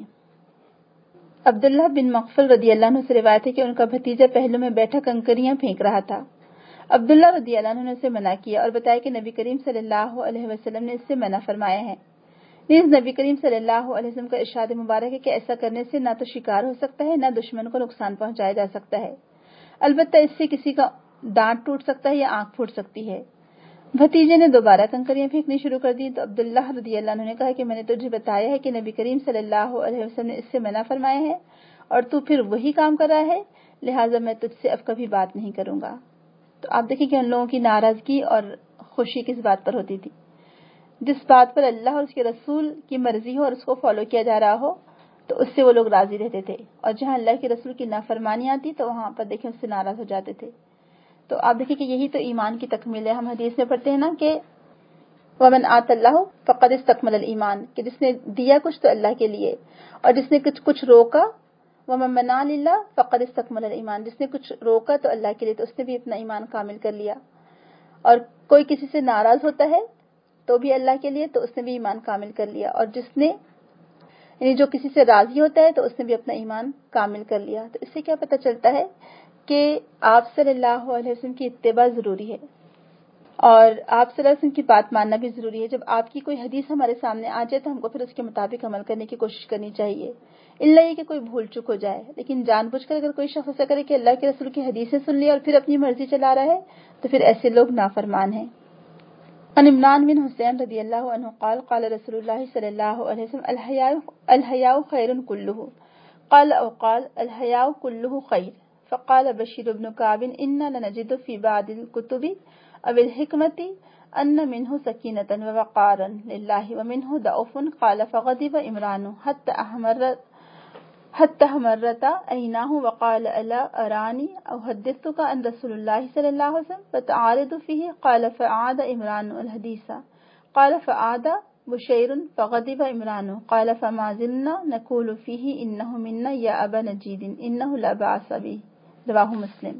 عبداللہ بن مغفل رضی اللہ عنہ سے روایت ہے کہ ان کا بھتیجا پہلو میں بیٹھا کنکریاں پھینک رہا تھا۔ عبداللہ رضی اللہ عنہ نے اسے منع کیا اور بتایا کہ نبی کریم صلی اللہ علیہ وسلم نے اس سے منع فرمایا ہے۔ نیز نبی کریم صلی اللہ علیہ وسلم کا ارشاد مبارک ہے کہ ایسا کرنے سے نہ تو شکار ہو سکتا ہے، نہ دشمن کو نقصان پہنچایا جا سکتا ہے، البتہ اس سے کسی کا دانت ٹوٹ سکتا ہے یا آنکھ پھوٹ سکتی ہے۔ بھتیجے نے دوبارہ کنکریاں پھینکنی شروع کر دی تو عبداللہ رضی اللہ عنہ نے کہا کہ میں نے تجھے بتایا ہے کہ نبی کریم صلی اللہ علیہ وسلم نے اس سے منع فرمایا ہے اور تو پھر وہی کام کر رہا ہے، لہٰذا میں تجھ سے اب کبھی بات نہیں کروں گا۔ تو آپ دیکھیں کہ ان لوگوں کی ناراضگی اور خوشی کس بات پر ہوتی تھی؟ جس بات پر اللہ اور اس کے رسول کی مرضی ہو اور اس کو فالو کیا جا رہا ہو تو اس سے وہ لوگ راضی رہتے تھے، اور جہاں اللہ کے رسول کی نافرمانی آتی تو وہاں پر دیکھیں اس سے ناراض ہو جاتے تھے۔ تو آپ دیکھیں کہ یہی تو ایمان کی تکمیل ہے۔ ہم حدیث میں پڑھتے ہیں نا کہ وَمَنْ آتَ اللَّهُ فَقَدِ اسْتَكْمَلَ الْإِيمَانَ، کہ جس نے دیا کچھ تو اللہ کے لیے، اور جس نے کچھ روکا وَمَنْ مَنَعَ لِلَّهِ فَقَدِ اسْتَكْمَلَ الْإِيمَانَ، جس نے کچھ روکا تو اللہ کے لیے، تو اس نے بھی اپنا ایمان کامل کر لیا۔ اور کوئی کسی سے ناراض ہوتا ہے تو بھی اللہ کے لیے، تو اس نے بھی ایمان کامل کر لیا، اور جس نے یعنی جو کسی سے راضی ہوتا ہے تو اس نے بھی اپنا ایمان کامل کر لیا۔ تو اس سے کیا پتہ چلتا ہے کہ آپ صلی اللہ علیہ وسلم کی اتباع ضروری ہے، اور آپ صلی اللہ علیہ وسلم کی بات ماننا بھی ضروری ہے۔ جب آپ کی کوئی حدیث ہمارے سامنے آ جائے تو ہم کو پھر اس کے مطابق عمل کرنے کی کوشش کرنی چاہیے، الا یہ کہ کوئی بھول چک ہو جائے۔ لیکن جان بوجھ کر اگر کوئی شخص ایسا کرے کہ اللہ کے رسول کی حدیثیں سن لی اور پھر اپنی مرضی چلا رہا ہے تو پھر ایسے لوگ نافرمان ہیں۔ عن عمران بن حسین رضی اللہ عنہ قال قال رسول اللہ صلی اللہ علیہ وسلم الحیاء خیر کلہ قال او قال الحیاء کلہ خیر فقال بشیر بن کعب انا لنجد فی بعض الکتب او الحکمت ان منه سکینة ووقارا للہ ومنه ضعف قال فغضب عمران حتى احمرت عیناہ وقال الا ارانی احدثتک عن رسول اللہ صلی اللہ علیہ وسلم فتعارض فیہ قال فعاد عمران الحدیث قال فعاد بشیر فغضب عمران قال فما زلنا نقول فیہ انہ منا یا ابا نجید انہ لا بأس بہ رواہ مسلم۔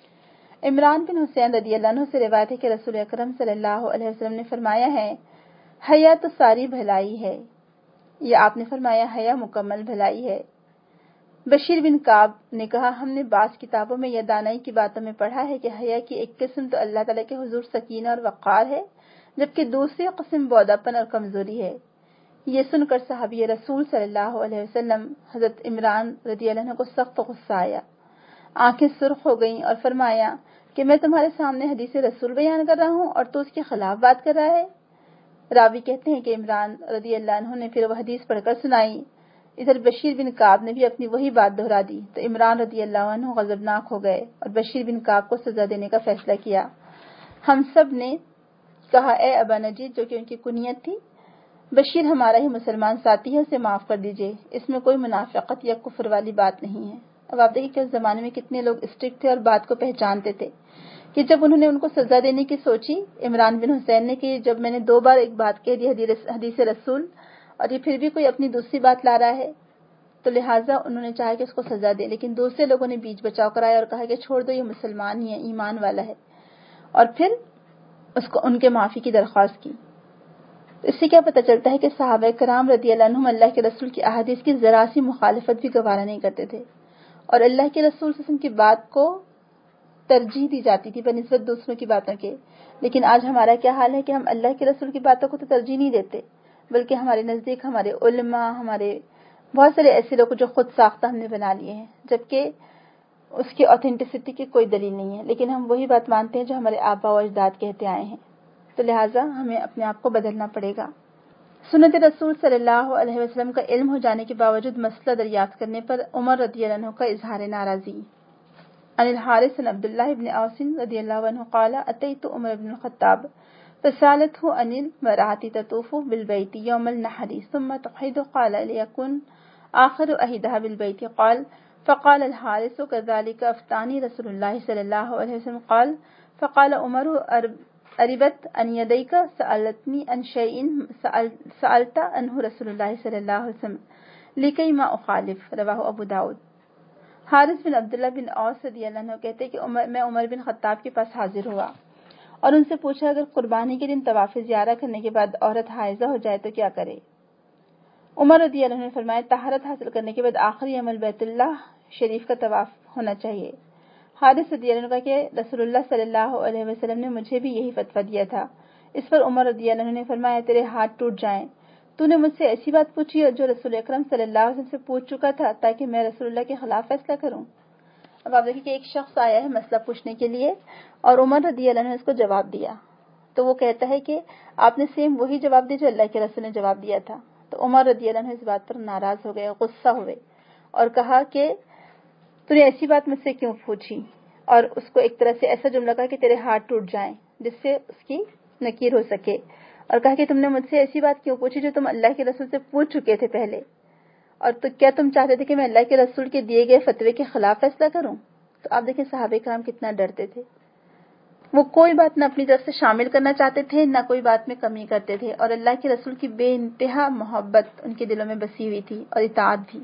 عمران بن حسین رضی اللہ عنہ سے روایت ہے کہ رسول اکرم صلی اللہ علیہ وسلم نے فرمایا ہے حیا تو ساری بھلائی ہے، یا آپ نے فرمایا حیا مکمل بھلائی ہے۔ بشیر بن کعب نے کہا ہم نے بعض کتابوں میں یا دانائی کی باتوں میں پڑھا ہے کہ حیا کی ایک قسم تو اللہ تعالیٰ کے حضور سکینہ اور وقار ہے، جبکہ دوسری قسم بوداپن اور کمزوری ہے۔ یہ سن کر صحابی رسول صلی اللہ علیہ وسلم حضرت عمران رضی اللہ عنہ کو سخت غصہ آیا، آنکھیں سرخ ہو گئیں اور فرمایا کہ میں تمہارے سامنے حدیث رسول بیان کر رہا ہوں اور تو اس کے خلاف بات کر رہا ہے۔ راوی کہتے ہیں کہ عمران رضی اللہ عنہ نے پھر وہ حدیث پڑھ کر سنائی۔ ادھر بشیر بن کعب نے بھی اپنی وہی بات دہرا دی تو عمران رضی اللہ عنہ غضبناک ہو گئے اور بشیر بن کعب کو سزا دینے کا فیصلہ کیا۔ ہم سب نے کہا اے ابا نجید، جو کہ ان کی کنیت تھی، بشیر ہمارا ہی مسلمان ساتھی ہے، اسے معاف کر دیجئے، اس میں کوئی منافقت یا کفر والی بات نہیں ہے۔ اب آپ دیکھیں کہ اس زمانے میں کتنے لوگ اسٹرکٹ تھے اور بات کو پہچانتے تھے کہ جب انہوں نے ان کو سزا دینے کی سوچی عمران بن حسین نے کہ جب میں نے 2 بار ایک بات کہہ دی حدیث رسول اور یہ پھر بھی کوئی اپنی دوسری بات لا رہا ہے، تو لہٰذا انہوں نے چاہا کہ اس کو سزا دے، لیکن دوسرے لوگوں نے بیچ بچاؤ کرایا اور کہا کہ چھوڑ دو، یہ مسلمان ہی ہے، ایمان والا ہے، اور پھر اس کو ان کے معافی کی درخواست کی۔ اس سے کیا پتہ چلتا ہے کہ صحابہ کرام رضی اللہ عنہم اللہ کے رسول کی احادیث کی ذرا سی مخالفت بھی گوارا نہیں کرتے تھے، اور اللہ کے رسول صلی اللہ علیہ وسلم کی بات کو ترجیح دی جاتی تھی بنسبت دوسروں کی باتوں کے۔ لیکن آج ہمارا کیا حال ہے کہ ہم اللہ کے رسول کی باتوں کو تو ترجیح نہیں دیتے، بلکہ ہمارے نزدیک ہمارے علماء، ہمارے بہت سارے ایسے لوگ جو خود ساختہ ہم نے بنا لیے ہیں، جبکہ اس کی اوتھینٹسٹی کی کوئی دلیل نہیں ہے، لیکن ہم وہی بات مانتے ہیں جو ہمارے آباء و اجداد کہتے آئے ہیں۔ تو لہٰذا ہمیں اپنے آپ کو بدلنا پڑے گا۔ سنت رسول صلی اللہ علیہ وسلم کا علم ہو جانے کے باوجود مسئلہ دریافت کرنے پر عمر رضی اللہ عنہ کا اظہار ناراضی۔ عن الحارث بن عبد الله بن عاص رضی اللہ عنہ قال اتيت عمر بن الخطاب فسالته عن المرأة تطوف بالبيت يوم النحر ثم تحيض قال ليكن آخر عهدها بالبيت قال فقال الحارث كذلك افتاني رسول الله صلى الله عليه وسلم قال فقال عمر أربت عن يديك سألتني عن شيء سألت عنه رسول الله صلى الله عليه وسلم لكي ما أخالف رواہ ابو داود۔ حارث بن عبداللہ بن اوس رضی اللہ عنہ کہتے ہیں کہ میں عمر بن خطاب کے پاس حاضر ہوا اور ان سے پوچھا اگر قربانی کے دن طواف زیارہ کرنے کے بعد عورت حائضہ ہو جائے تو کیا کرے؟ عمر رضی اللہ عنہ نے فرمایا طہارت حاصل کرنے کے بعد آخری عمل بیت اللہ شریف کا طواف ہونا چاہیے۔ حارث رضی اللہ عنہ کا کہ رسول اللہ صلی اللہ علیہ وسلم نے مجھے بھی یہی فتویٰ دیا تھا۔ اس پر عمر رضی اللہ عنہ نے فرمایا تیرے ہاتھ ٹوٹ جائیں، تو نے مجھ سے ایسی بات پوچھی اور جو رسول اکرم صلی اللہ علیہ وسلم سے پوچھ چکا تھا تاکہ میں رسول اللہ کے خلاف فیصلہ کروں۔ اب آپ دیکھیں کہ ایک شخص آیا ہے مسئلہ پوچھنے کے لیے اور عمر رضی اللہ عنہ نے اس کو جواب دیا، تو وہ کہتا ہے کہ آپ نے سیم وہی جواب دیا جو اللہ کے رسول نے جواب دیا تھا۔ تو عمر رضی اللہ عنہ اس بات پر ناراض ہو گئے، غصہ ہوئے اور کہا کہ تو نے ایسی بات مجھ سے کیوں پوچھی، اور اس کو ایک طرح سے ایسا جملہ کہا کہ تیرے ہاتھ ٹوٹ جائیں جس سے اس کی نکیر ہو سکے، اور کہا کہ تم نے مجھ سے ایسی بات کیوں پوچھی جو تم اللہ کے رسول سے پوچھ چکے تھے پہلے، اور تو کیا تم چاہتے تھے کہ میں اللہ کے رسول کے دیے گئے فتوے کے خلاف فیصلہ کروں؟ تو آپ دیکھیں صحابہ کرام کتنا ڈرتے تھے، وہ کوئی بات نہ اپنی طرف سے شامل کرنا چاہتے تھے نہ کوئی بات میں کمی کرتے تھے، اور اللہ کے رسول کی بے انتہا محبت ان کے دلوں میں بسی ہوئی تھی اور اطاعت بھی۔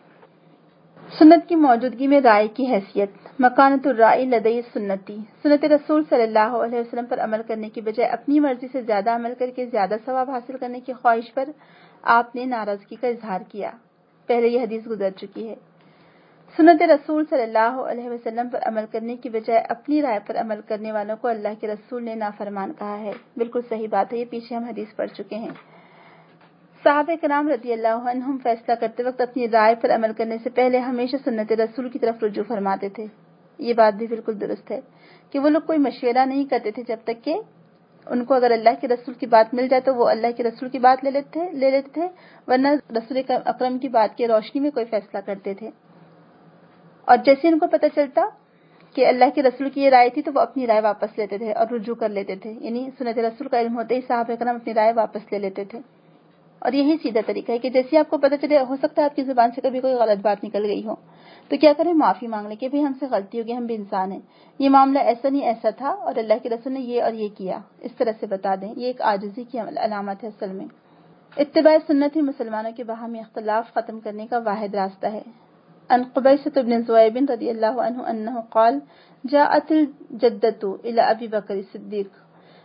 سنت کی موجودگی میں رائے کی حیثیت، مکانۃ الرائی لدی سنتی، سنت رسول صلی اللہ علیہ وسلم پر عمل کرنے کی بجائے اپنی مرضی سے زیادہ عمل کر کے زیادہ ثواب حاصل کرنے کی خواہش پر آپ نے ناراضگی کا اظہار کیا۔ پہلے یہ حدیث گزر چکی ہے۔ سنت رسول صلی اللہ علیہ وسلم پر عمل کرنے کی بجائے اپنی رائے پر عمل کرنے والوں کو اللہ کے رسول نے نافرمان کہا ہے۔ بالکل صحیح بات ہے، یہ پیچھے ہم حدیث پڑھ چکے ہیں۔ صحابہ کرام رضی اللہ عنہم فیصلہ کرتے وقت اپنی رائے پر عمل کرنے سے پہلے ہمیشہ سنت رسول کی طرف رجوع فرماتے تھے۔ یہ بات بھی بالکل درست ہے کہ وہ لوگ کوئی مشورہ نہیں کرتے تھے جب تک کہ ان کو اگر اللہ کے رسول کی بات مل جائے تو وہ اللہ کے رسول کی بات لے لیتے تھے، ورنہ رسول اکرم کی بات کی روشنی میں کوئی فیصلہ کرتے تھے، اور جیسے ان کو پتہ چلتا کہ اللہ کے رسول کی یہ رائے تھی تو وہ اپنی رائے واپس لیتے تھے اور رجوع کر لیتے تھے، یعنی سنت رسول کا علم ہوتے ہی صحابہ کرام اپنی رائے واپس لے لیتے تھے۔ اور یہی سیدھا طریقہ ہے کہ جیسے آپ کو پتہ چلے، ہو سکتا ہے آپ کی زبان سے کبھی کوئی غلط بات نکل گئی ہو تو کیا کریں، معافی مانگ لیں کہ بھئی ہم سے غلطی ہوگی، ہم بھی انسان ہیں، یہ معاملہ ایسا نہیں ایسا تھا اور اللہ کے رسول نے یہ اور یہ کیا، اس طرح سے بتا دیں۔ یہ ایک عاجزی کی علامت ہے اصل میں۔ اتباع سنت ہی مسلمانوں کے باہمی اختلاف ختم کرنے کا واحد راستہ ہے۔ عن قبیصۃ بن ذؤیب رضی اللہ عنہ انہ قال جاءت الجدۃ الی ابی بکر الصدیق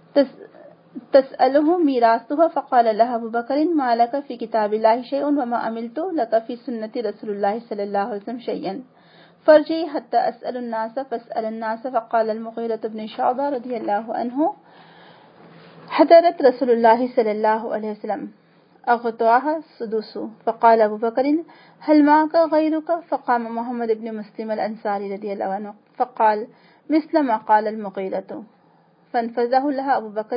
تسأله میراثها فقال لها ابو بکر ما لك في كتاب الله شيء وما عملت لك في سنة رسول الله صلى الله عليه وسلم شيئا فرجعي حتى أسأل الناس فاسأل الناس فقال المغيرة بن شعبة رضي الله عنه حضرت رسول الله صلى الله عليه وسلم أغطاها السدوس فقال أبو بكر هل معك غيرك فقام محمد بن مسلم الأنصاري رضي الله عنه فقال مثل ما قال المغيرة فانفذه لها ابو بکر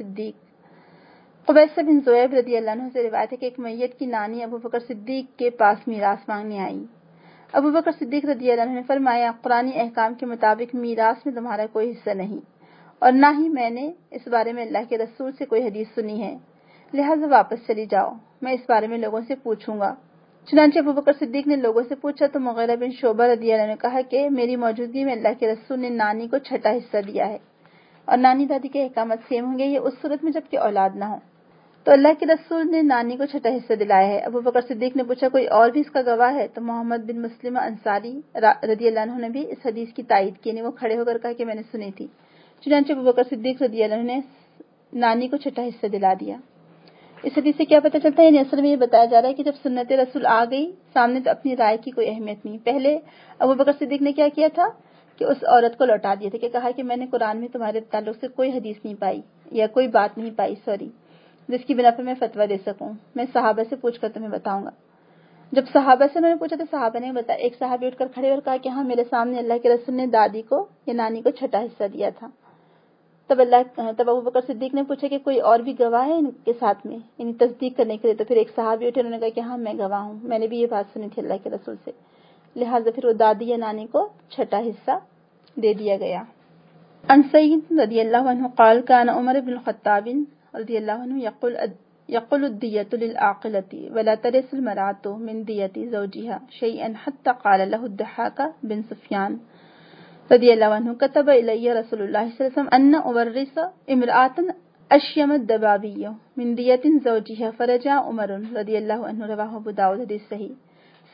الصدیق۔ قبیصہ بن ذؤیب رضی اللہ عنہ سے روایت ہے کہ ایک میت کی نانی ابو بکر صدیق کے پاس میراث مانگنے آئی۔ ابو بکر صدیق رضی اللہ عنہ نے فرمایا قرآنی احکام کے مطابق میراث میں تمہارا کوئی حصہ نہیں، اور نہ ہی میں نے اس بارے میں اللہ کے رسول سے کوئی حدیث سنی ہے، لہذا واپس چلی جاؤ، میں اس بارے میں لوگوں سے پوچھوں گا۔ چنانچہ ابو بکر صدیق نے لوگوں سے پوچھا تو مغیرہ بن شعبہ رضی اللہ عنہ نے کہا کہ میری موجودگی میں اللہ کے رسول نے نانی کو چھٹا حصہ دیا ہے، اور نانی دادی کے احکامات سیم ہوں گے، یہ اس صورت میں جب کہ اولاد نہ ہو، تو اللہ کے رسول نے نانی کو چھٹا حصہ دلایا ہے۔ ابو بکر صدیق نے پوچھا کوئی اور بھی اس کا گواہ ہے؟ تو محمد بن مسلمہ انصاری رضی اللہ عنہ نے بھی اس حدیث کی تائید کی، وہ کھڑے ہو کر کہا کہ میں نے سنی تھی۔ چنانچہ ابو بکر صدیق رضی اللہ عنہ نے نانی کو چھٹا حصہ دلا دیا۔ اس حدیث سے کیا پتہ چلتا ہے؟ یعنی اصل میں یہ بتایا جا رہا ہے کہ جب سنت رسول آ گئی سامنے تو اپنی رائے کی کوئی اہمیت نہیں۔ پہلے ابو بکر صدیق نے کیا کیا تھا کہ اس عورت کو لوٹا دیا تھا، کہ کہا کہ میں نے قرآن میں تمہارے تعلق سے کوئی حدیث نہیں پائی یا کوئی بات نہیں پائی جس کی بنا پر میں فتویٰ دے سکوں، میں صحابہ سے پوچھ کر تمہیں بتاؤں گا۔ جب صحابہ سے انہوں نے پوچھا تو صحابہ نے بتایا، ایک صحابی اٹھ کر کھڑے اور کہا کہ ہاں میرے سامنے اللہ کے رسول نے دادی کو یا نانی کو چھٹا حصہ دیا تھا۔ تب ابو بکر صدیق نے پوچھا کہ کوئی اور بھی گواہ ہے ان کے ساتھ میں، یعنی تصدیق کرنے کے لیے؟ تو پھر ایک صحابی اٹھے، انہوں نے کہا کہ ہاں میں گواہ ہوں، میں نے بھی یہ بات سنی تھی اللہ کے رسول سے، لہٰذا پھر وہ دادی یا نانی کو چھٹا حصہ دے دیا گیا۔ عن سعید رضی اللہ عنہ قال كان عمر بن الخطاب رضی اللہ عنہ يقول الدية للعاقلة ولا ترث المرأة من دية زوجها شيئا حتى قال له الضحاك بن سفيان رضی اللہ عنہ كتب إلي رسول الله صلى الله عليه وسلم أن أورث امرأة أشيم الدبابي من دية زوجها فرجع عمر رضی اللہ عنہ، رواہ ابو داؤد، حدیث صحیح۔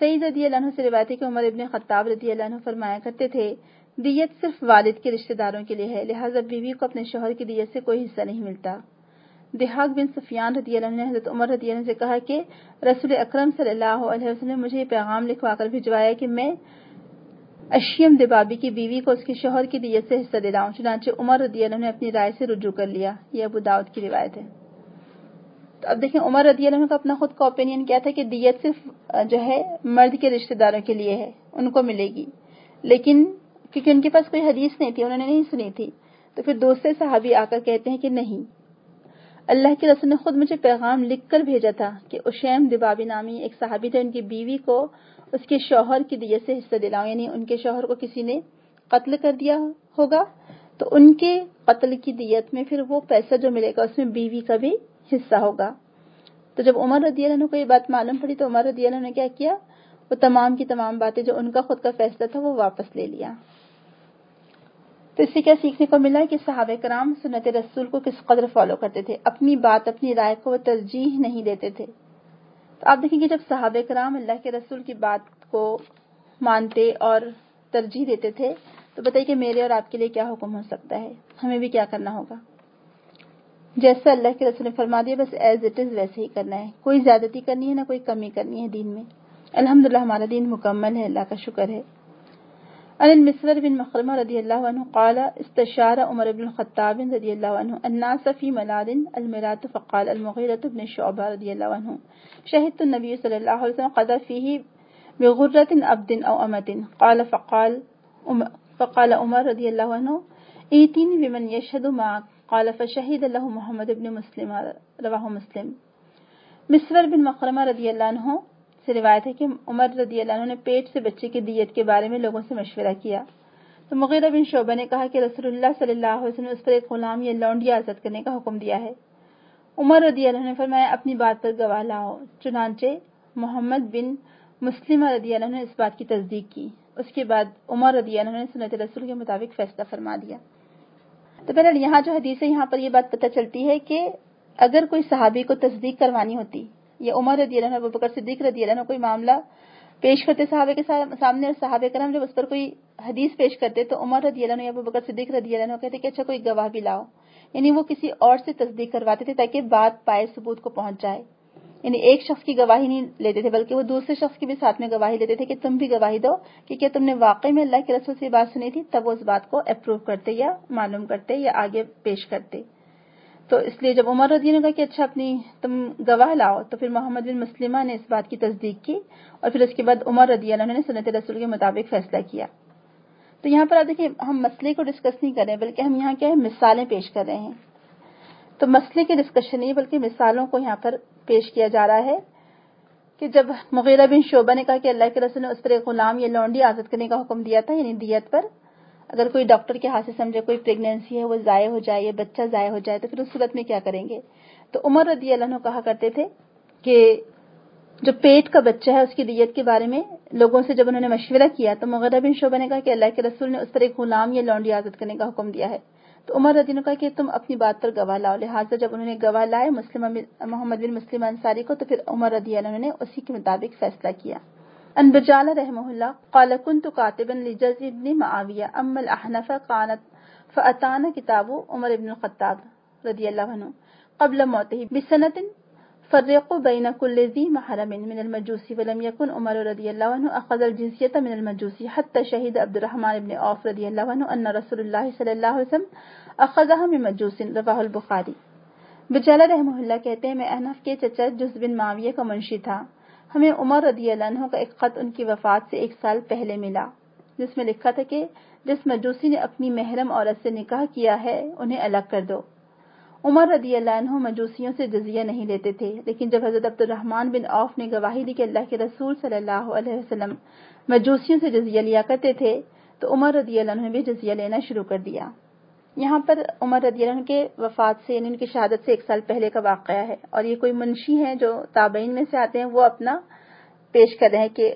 سعید رضی اللہ عنہ سے روایت ہے کہ عمر ابن خطاب رضی اللہ عنہ فرمایا کرتے تھے دیت صرف والد کے رشتہ داروں کے لیے ہے، لہٰذا بیوی کو اپنے شوہر کی دیت سے کوئی حصہ نہیں ملتا۔ دہاق بن سفیان رضی اللہ عنہ نے حضرت عمر رضی اللہ عنہ سے کہا کہ رسول اکرم صلی اللہ علیہ وسلم نے مجھے یہ پیغام لکھوا کر بھجوایا کہ میں اشیم دبابی کی بیوی کو اس کے شوہر کی دیت سے حصہ دلاؤں، چنانچہ عمر رضی اللہ عنہ نے اپنی رائے سے رجوع کر لیا۔ یہ ابو داؤد کی روایت ہے۔ تو اب دیکھیں عمر رضی اللہ عنہ کا اپنا خود کا اوپینین کیا تھا کہ دیت صرف جو ہے مرد کے رشتہ داروں کے لیے ہے، ان کو ملے گی، لیکن کیونکہ ان کے پاس کوئی حدیث نہیں تھی، انہوں نے نہیں سنی تھی، تو پھر دوسرے صحابی آ کر کہتے ہیں کہ نہیں، اللہ کے رسول نے خود مجھے پیغام لکھ کر بھیجا تھا کہ اشیم دبابی نامی ایک صحابی تھے، ان کی بیوی کو اس کے شوہر کی دیت سے حصہ دلاؤں، یعنی ان کے شوہر کو کسی نے قتل کر دیا ہوگا تو ان کے قتل کی دیت میں پھر وہ پیسہ جو ملے گا اس میں بیوی کا بھی حصہ ہوگا۔ تو جب عمر رضی اللہ عنہ کو یہ بات معلوم پڑی تو عمر رضی اللہ عنہ نے کیا کیا، وہ تمام کی تمام باتیں جو ان کا خود کا فیصلہ تھا وہ واپس لے لیا۔ تو اس سے کیا سیکھنے کو ملا کہ صحابہ کرام سنت رسول کو کس قدر فالو کرتے تھے، اپنی بات اپنی رائے کو وہ ترجیح نہیں دیتے تھے۔ تو آپ دیکھیں گے جب صحابہ کرام اللہ کے رسول کی بات کو مانتے اور ترجیح دیتے تھے تو بتائیے کہ میرے اور آپ کے لیے کیا حکم ہو سکتا ہے، ہمیں بھی کیا کرنا ہوگا، جیسا اللہ کے رسول نے فرما دیا بس ایز اٹ از ویسے ہی کرنا ہے، کوئی زیادتی کرنی ہے نہ کوئی کمی کرنی ہے دین میں۔ الحمدللہ ہمارا دین مکمل ہے، اللہ کا شکر ہے۔ عن المسور بن مخرمہ رضی اللہ عنہ قال استشار عمر بن الخطاب رضی اللہ عنہ الناس فی ملاد المرات فقال المغیرة بن شعبہ رضی اللہ عنہ شہدت النبی صلی اللہ علیہ وسلم قضى فیہ بغرة عبد او امة فقال عمر رضی اللہ عنہ ایتینی بمن یشہد معک قال فشہد له محمد بن مسلم رواہ مسلم۔ مسور بن مخرمہ رضی اللہ عنہ سے روایت ہے کہ عمر رضی اللہ عنہ نے پیٹ سے بچے کی دیت کے بارے میں لوگوں سے مشورہ کیا تو مغیرہ بن شعبہ نے کہا کہ رسول اللہ صلی اللہ علیہ وسلم نے اس پر ایک غلام یا لونڈی آزاد کرنے کا حکم دیا ہے۔ عمر رضی اللہ عنہ نے فرمایا اپنی بات پر گواہ لاؤ، چنانچہ محمد بن مسلمہ رضی اللہ عنہ نے اس بات کی تصدیق کی۔ اس کے بعد عمر رضی اللہ عنہ نے سنت رسول کے مطابق فیصلہ فرما دیا۔ تو بہرحال یہاں جو حدیث ہے یہاں پر یہ بات پتہ چلتی ہے کہ اگر کوئی صحابی کو تصدیق کروانی ہوتی یا عمر رضی اللہ عنہ ابو بکر صدیق رضی اللہ عنہ کوئی معاملہ پیش کرتے صحابہ کے سامنے اور صحابہ کرام جب اس پر کوئی حدیث پیش کرتے تو عمر رضی اللہ عنہ یا ابو بکر صدیق رضی اللہ عنہ کہتے کہ اچھا کوئی گواہ بھی لاؤ، یعنی وہ کسی اور سے تصدیق کرواتے تھے تاکہ بات پائے ثبوت کو پہنچ جائے، یعنی ایک شخص کی گواہی نہیں لیتے تھے بلکہ وہ دوسرے شخص کی بھی ساتھ میں گواہی لیتے تھے کہ تم بھی گواہی دو کہ کیا تم نے واقعی میں اللہ کے رسول سے یہ بات سنی تھی، تب وہ اس بات کو اپروو کرتے یا معلوم کرتے یا آگے پیش کرتے۔ تو اس لیے جب عمر رضی اللہ عنہ کہا کہ اچھا اپنی تم گواہ لاؤ تو پھر محمد بن مسلمہ نے اس بات کی تصدیق کی اور پھر اس کے بعد عمر رضی اللہ عنہ نے سنت رسول کے مطابق فیصلہ کیا۔ تو یہاں پر آپ دیکھیں ہم مسئلے کو ڈسکس نہیں کر رہے ہیں بلکہ ہم یہاں کیا ہے مثالیں پیش کر رہے ہیں، تو مسئلے کی ڈسکشن نہیں بلکہ مثالوں کو یہاں پر پیش کیا جا رہا ہے کہ جب مغیرہ بن شعبہ نے کہا کہ اللہ کے رسول نے اس پر ایک غلام یا لونڈی آزاد کرنے کا حکم دیا تھا، یعنی دیت پر اگر کوئی ڈاکٹر کے ہاتھ سے سمجھے کوئی پریگنینسی ہے وہ ضائع ہو جائے یا بچہ ضائع ہو جائے تو پھر اس صورت میں کیا کریں گے، تو عمر رضی اللہ عنہ کہا کرتے تھے کہ جو پیٹ کا بچہ ہے اس کی دیت کے بارے میں لوگوں سے جب انہوں نے مشورہ کیا تو مغیرہ بن شعبہ نے کہا کہ اللہ کے رسول نے اس پر ایک غلام یا لونڈی آزاد کرنے کا حکم دیا ہے، تو عمر رضی اللہ عنہ کہا کہ تم اپنی بات پر گواہ لاؤ، لہٰذا جب انہوں نے گواہ لائے محمد بن مسلم انصاری کو تو پھر عمر رضی اللہ عنہ نے اسی کے مطابق فیصلہ کیا۔ ان بجال رحمہ اللہ قال كنت كاتبا لجز بن معاویہ اما الاحنف كانت فاتانا کتاب عمر بن الخطاب رضی اللہ عنہ قبل موته بسنة فرقوا بين كل ذي محرم من المجوس ولم يكن عمر رضی اللہ عنہ اخذ الجزیة من المجوس حتى شهد عبد الرحمن بن عوف رضی اللہ عنہ ان رسول اللہ صلی اللہ علیہ وسلم اخذها من مجوس رواہ البخاری۔ بجالہ رحمہ اللہ کہتے ہیں میں احنف کے چچا جز بن معاویہ کا منشی تھا، ہمیں عمر رضی اللہ عنہ کا ایک خط ان کی وفات سے 1 سال پہلے ملا جس میں لکھا تھا کہ جس مجوسی نے اپنی محرم عورت سے نکاح کیا ہے انہیں الگ کر دو۔ عمر رضی اللہ عنہ مجوسیوں سے جزیہ نہیں لیتے تھے، لیکن جب حضرت عبد الرحمن بن عوف نے گواہی دی کہ اللہ کے رسول صلی اللہ علیہ وسلم مجوسیوں سے جزیہ لیا کرتے تھے تو عمر رضی اللہ عنہ نے بھی جزیہ لینا شروع کر دیا۔ یہاں پر عمر رضی اللہ عنہ کے وفات سے یعنی ان کی شہادت سے 1 سال پہلے کا واقعہ ہے، اور یہ کوئی منشی ہیں جو تابعین میں سے آتے ہیں وہ اپنا پیش کر رہے ہیں کہ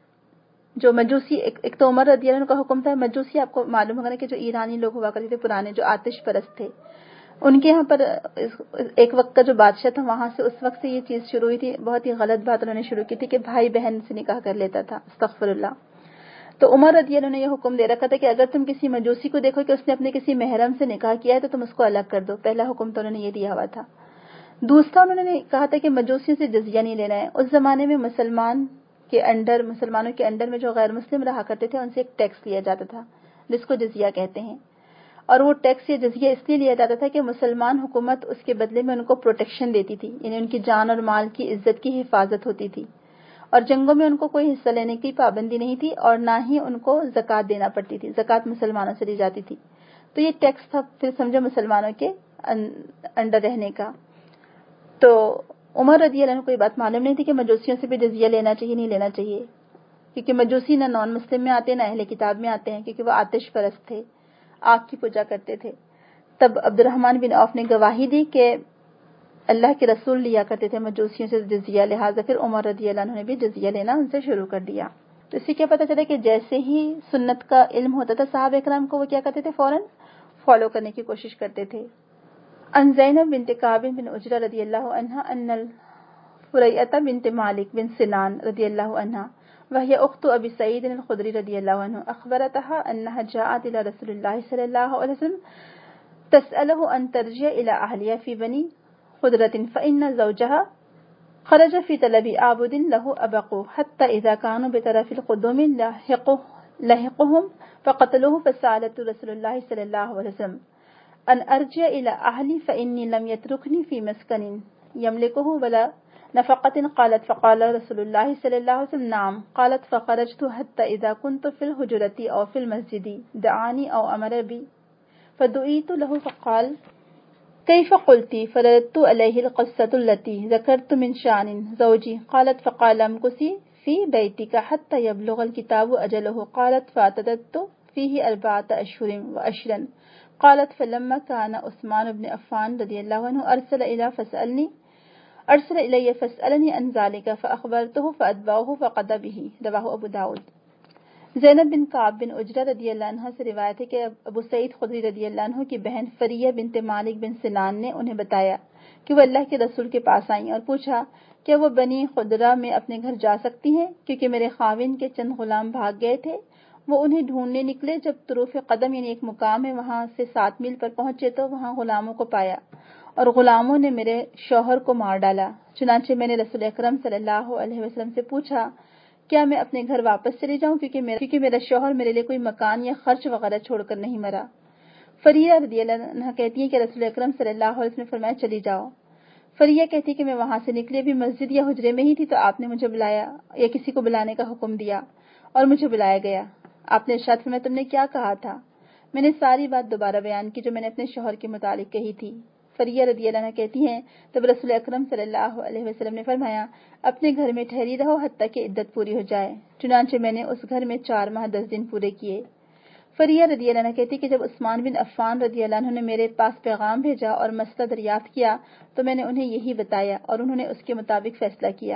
جو مجوسی ایک تو عمر رضی اللہ عنہ کا حکم تھا، مجوسی آپ کو معلوم ہوگا کہ جو ایرانی لوگ ہوا کرتے تھے پرانے جو آتش پرست تھے، ان کے یہاں پر ایک وقت کا جو بادشاہ تھا وہاں سے اس وقت سے یہ چیز شروع ہوئی تھی. بہت ہی غلط بات انہوں نے شروع کی تھی کہ بھائی بہن سے نکاح کر لیتا تھا. استغفر اللہ. تو عمر رضی اللہ عنہ نے یہ حکم دے رکھا تھا کہ اگر تم کسی مجوسی کو دیکھو کہ اس نے اپنے کسی محرم سے نکاح کیا ہے تو تم اس کو الگ کر دو. پہلا حکم تو انہوں نے یہ دیا ہوا تھا. دوسرا انہوں نے کہا تھا کہ مجوسیوں سے جزیہ نہیں لینا ہے. اس زمانے میں مسلمانوں کے انڈر میں جو غیر مسلم رہا کرتے تھے ان سے ایک ٹیکس لیا جاتا تھا جس کو جزیہ کہتے ہیں. اور وہ ٹیکس یا جزیہ اس لیے لیا جاتا تھا کہ مسلمان حکومت اس کے بدلے میں ان کو پروٹیکشن دیتی تھی, یعنی ان کی جان اور مال کی عزت کی حفاظت ہوتی تھی, اور جنگوں میں ان کو کوئی حصہ لینے کی پابندی نہیں تھی اور نہ ہی ان کو زکوٰۃ دینا پڑتی تھی. زکوٰۃ مسلمانوں سے لی جاتی تھی. تو یہ ٹیکس تھا پھر سمجھو مسلمانوں کے انڈر رہنے کا. تو عمر رضی اللہ عنہ کو یہ بات معلوم نہیں تھی کہ مجوسیوں سے بھی جزیہ لینا چاہیے نہیں لینا چاہیے, کیونکہ مجوسی نہ نان مسلم میں آتے نہ اہل کتاب میں آتے ہیں, کیونکہ وہ آتش پرست تھے, آگ کی پوجا کرتے تھے. تب عبد الرحمن بن عوف نے گواہی دی کہ اللہ کے رسول لیا کرتے تھے مجوسیوں سے جزیہ, لہٰذا پھر عمر رضی اللہ عنہ نے بھی جزیہ لینا ان سے شروع کر دیا. تو اس سے کیا پتہ چلا کہ جیسے ہی سنت کا علم ہوتا تھا صحابہ کرام کو وہ کیا کرتے تھے, فوراً فالو کرنے کی کوشش کرتے تھے. عن زینب بنت کعب بن عجرہ رضی اللہ عنہا ان الفریعۃ بنت مالک بن سنان رضی اللہ عنہا وهي اخت ابی سعید الخدری رضی اللہ عنہ اخبرتها انها جاءت الى رسول اللہ صلی اللہ علیہ وسلم تسأله ان ترجع الى اهلها في بني خدرة فإن زوجها خرج في طلب عبد له أبقوا حتى إذا كانوا بطرف القدوم لحقهم فقتلوه فسألت رسول الله صلى الله عليه وسلم أن أرجع إلى أهلي فإني لم يتركني في مسكن يملكه ولا نفقة. قالت فقال رسول الله صلى الله عليه وسلم نعم. قالت فخرجت حتى إذا كنت في الحجرة أو في المسجد دعاني أو أمر بي فدعيت له فقال كيف قلت فرددت عليه القصة التي ذكرت من شأن زوجي. قالت فقال امكثي في بيتك حتى يبلغ الكتاب أجله. قالت فاعتدت فيه 4 أشهر وعشرا. قالت فلما كان عثمان بن عفان رضي الله عنه أرسل إلي فسألني عن ذلك فأخبرته فأتبعه فقضى به. رواه ابو داود. زینب بن کعب بن عجرہ رضی اللہ عنہ سے روایت ہے کہ ابو سعید خدری رضی اللہ عنہ کی بہن فریہ بنت مالک بن سنان نے انہیں بتایا کہ وہ اللہ کے رسول کے پاس آئیں اور پوچھا کہ وہ بنی خدرہ میں اپنے گھر جا سکتی ہیں, کیونکہ میرے خاوند کے چند غلام بھاگ گئے تھے. وہ انہیں ڈھونڈنے نکلے. جب طروف قدم یعنی ایک مقام ہے وہاں سے 7 میل پر پہنچے تو وہاں غلاموں کو پایا اور غلاموں نے میرے شوہر کو مار ڈالا. چنانچہ میں نے رسول اکرم صلی اللہ علیہ وسلم سے پوچھا کیا میں اپنے گھر واپس چلی جاؤں, کیونکہ میرا شوہر میرے لیے کوئی مکان یا خرچ وغیرہ چھوڑ کر نہیں مرا. فریہ رضی اللہ عنہ کہتی ہے کہ رسول اکرم صلی اللہ علیہ وسلم نے فرمایا چلی جاؤ. فریہ کہتی ہے کہ میں وہاں سے نکلی بھی مسجد یا حجرے میں ہی تھی تو آپ نے مجھے بلایا یا کسی کو بلانے کا حکم دیا اور مجھے بلایا گیا. آپ نے ارشاد فرمایا تم نے کیا کہا تھا؟ میں نے ساری بات دوبارہ بیان کی جو میں نے اپنے شوہر کے متعلق کہی تھی. فریہ رضی اللہ عنہ کہتی ہیں تب رسول اکرم صلی اللہ علیہ وسلم نے فرمایا اپنے گھر میں ٹھہری رہو حتیٰ کہ عدت پوری ہو جائے. چنانچہ میں نے اس گھر میں 4 ماہ 10 دن پورے کیے. فریہ رضی اللہ عنہ کہتی کہ جب عثمان بن عفان رضی اللہ عنہ نے میرے پاس پیغام بھیجا اور مسئلہ دریافت کیا تو میں نے انہیں یہی بتایا اور انہوں نے اس کے مطابق فیصلہ کیا.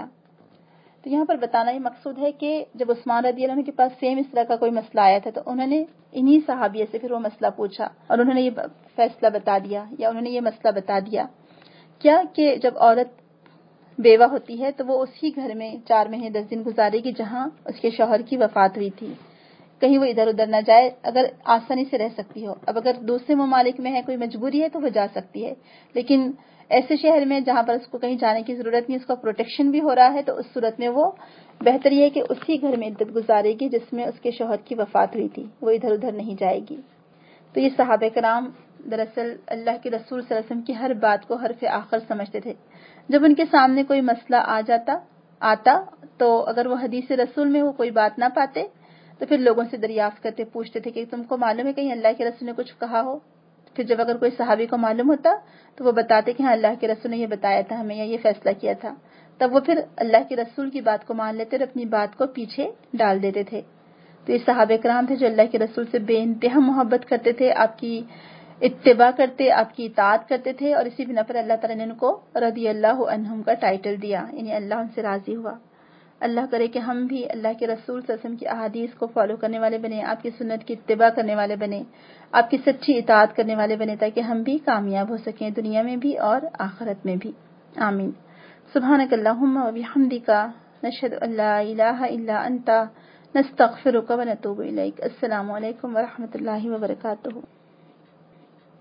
تو یہاں پر بتانا یہ مقصود ہے کہ جب عثمان رضی اللہ عنہ کے پاس سیم اس طرح کا کوئی مسئلہ آیا تھا تو انہوں نے انہی صحابیہ سے پھر وہ مسئلہ پوچھا اور انہوں نے یہ فیصلہ بتا دیا یا انہوں نے یہ مسئلہ بتا دیا کیا کہ جب عورت بیوہ ہوتی ہے تو وہ اسی گھر میں 4 مہینے 10 دن گزارے گی جہاں اس کے شوہر کی وفات ہوئی تھی. کہیں وہ ادھر ادھر نہ جائے اگر آسانی سے رہ سکتی ہو. اب اگر دوسرے ممالک میں ہے کوئی مجبوری ہے تو وہ جا سکتی ہے, لیکن ایسے شہر میں جہاں پر اس کو کہیں جانے کی ضرورت نہیں, اس کا پروٹیکشن بھی ہو رہا ہے, تو اس صورت میں وہ بہتر یہ ہے کہ اسی گھر میں عدت گزارے گی جس میں اس کے شوہر کی وفات ہوئی تھی, وہ ادھر ادھر نہیں جائے گی. تو یہ صحابہ کرام دراصل اللہ کے رسول صلی اللہ علیہ وسلم کی ہر بات کو حرف آخر سمجھتے تھے. جب ان کے سامنے کوئی مسئلہ آتا تو اگر وہ حدیث رسول میں وہ کوئی بات نہ پاتے تو پھر لوگوں سے دریافت کرتے, پوچھتے تھے کہ تم کو معلوم ہے کہیں اللہ کے رسول نے کچھ کہا ہو. پھر جب اگر کوئی صحابی کو معلوم ہوتا تو وہ بتاتے کہ ہاں اللہ کے رسول نے یہ بتایا تھا ہمیں یا یہ فیصلہ کیا تھا, تب وہ پھر اللہ کے رسول کی بات کو مان لیتے اور اپنی بات کو پیچھے ڈال دیتے تھے. تو یہ صحابہ کرام تھے جو اللہ کے رسول سے بے انتہا محبت کرتے تھے, آپ کی اتباع کرتے, آپ کی اطاعت کرتے تھے, اور اسی بنا پر اللہ تعالیٰ نے ان کو رضی اللہ عنہم کا ٹائٹل دیا, یعنی اللہ ان سے راضی ہوا. اللہ کرے کہ ہم بھی اللہ کے رسول صلی اللہ علیہ وسلم کی احادیث کو فالو کرنے والے بنے، آپ کی سنت کی اتباع کرنے والے بنے، آپ کی سچی اطاعت کرنے والے بنے، تاکہ ہم بھی کامیاب ہو سکیں دنیا میں بھی اور آخرت میں بھی۔ آمین۔ سبحانک اللہم و بحمدک، نشہد ان لا الہ الا انت، نستغفرک و نتوب الیک۔ السلام علیکم ورحمۃ اللہ وبرکاتہ۔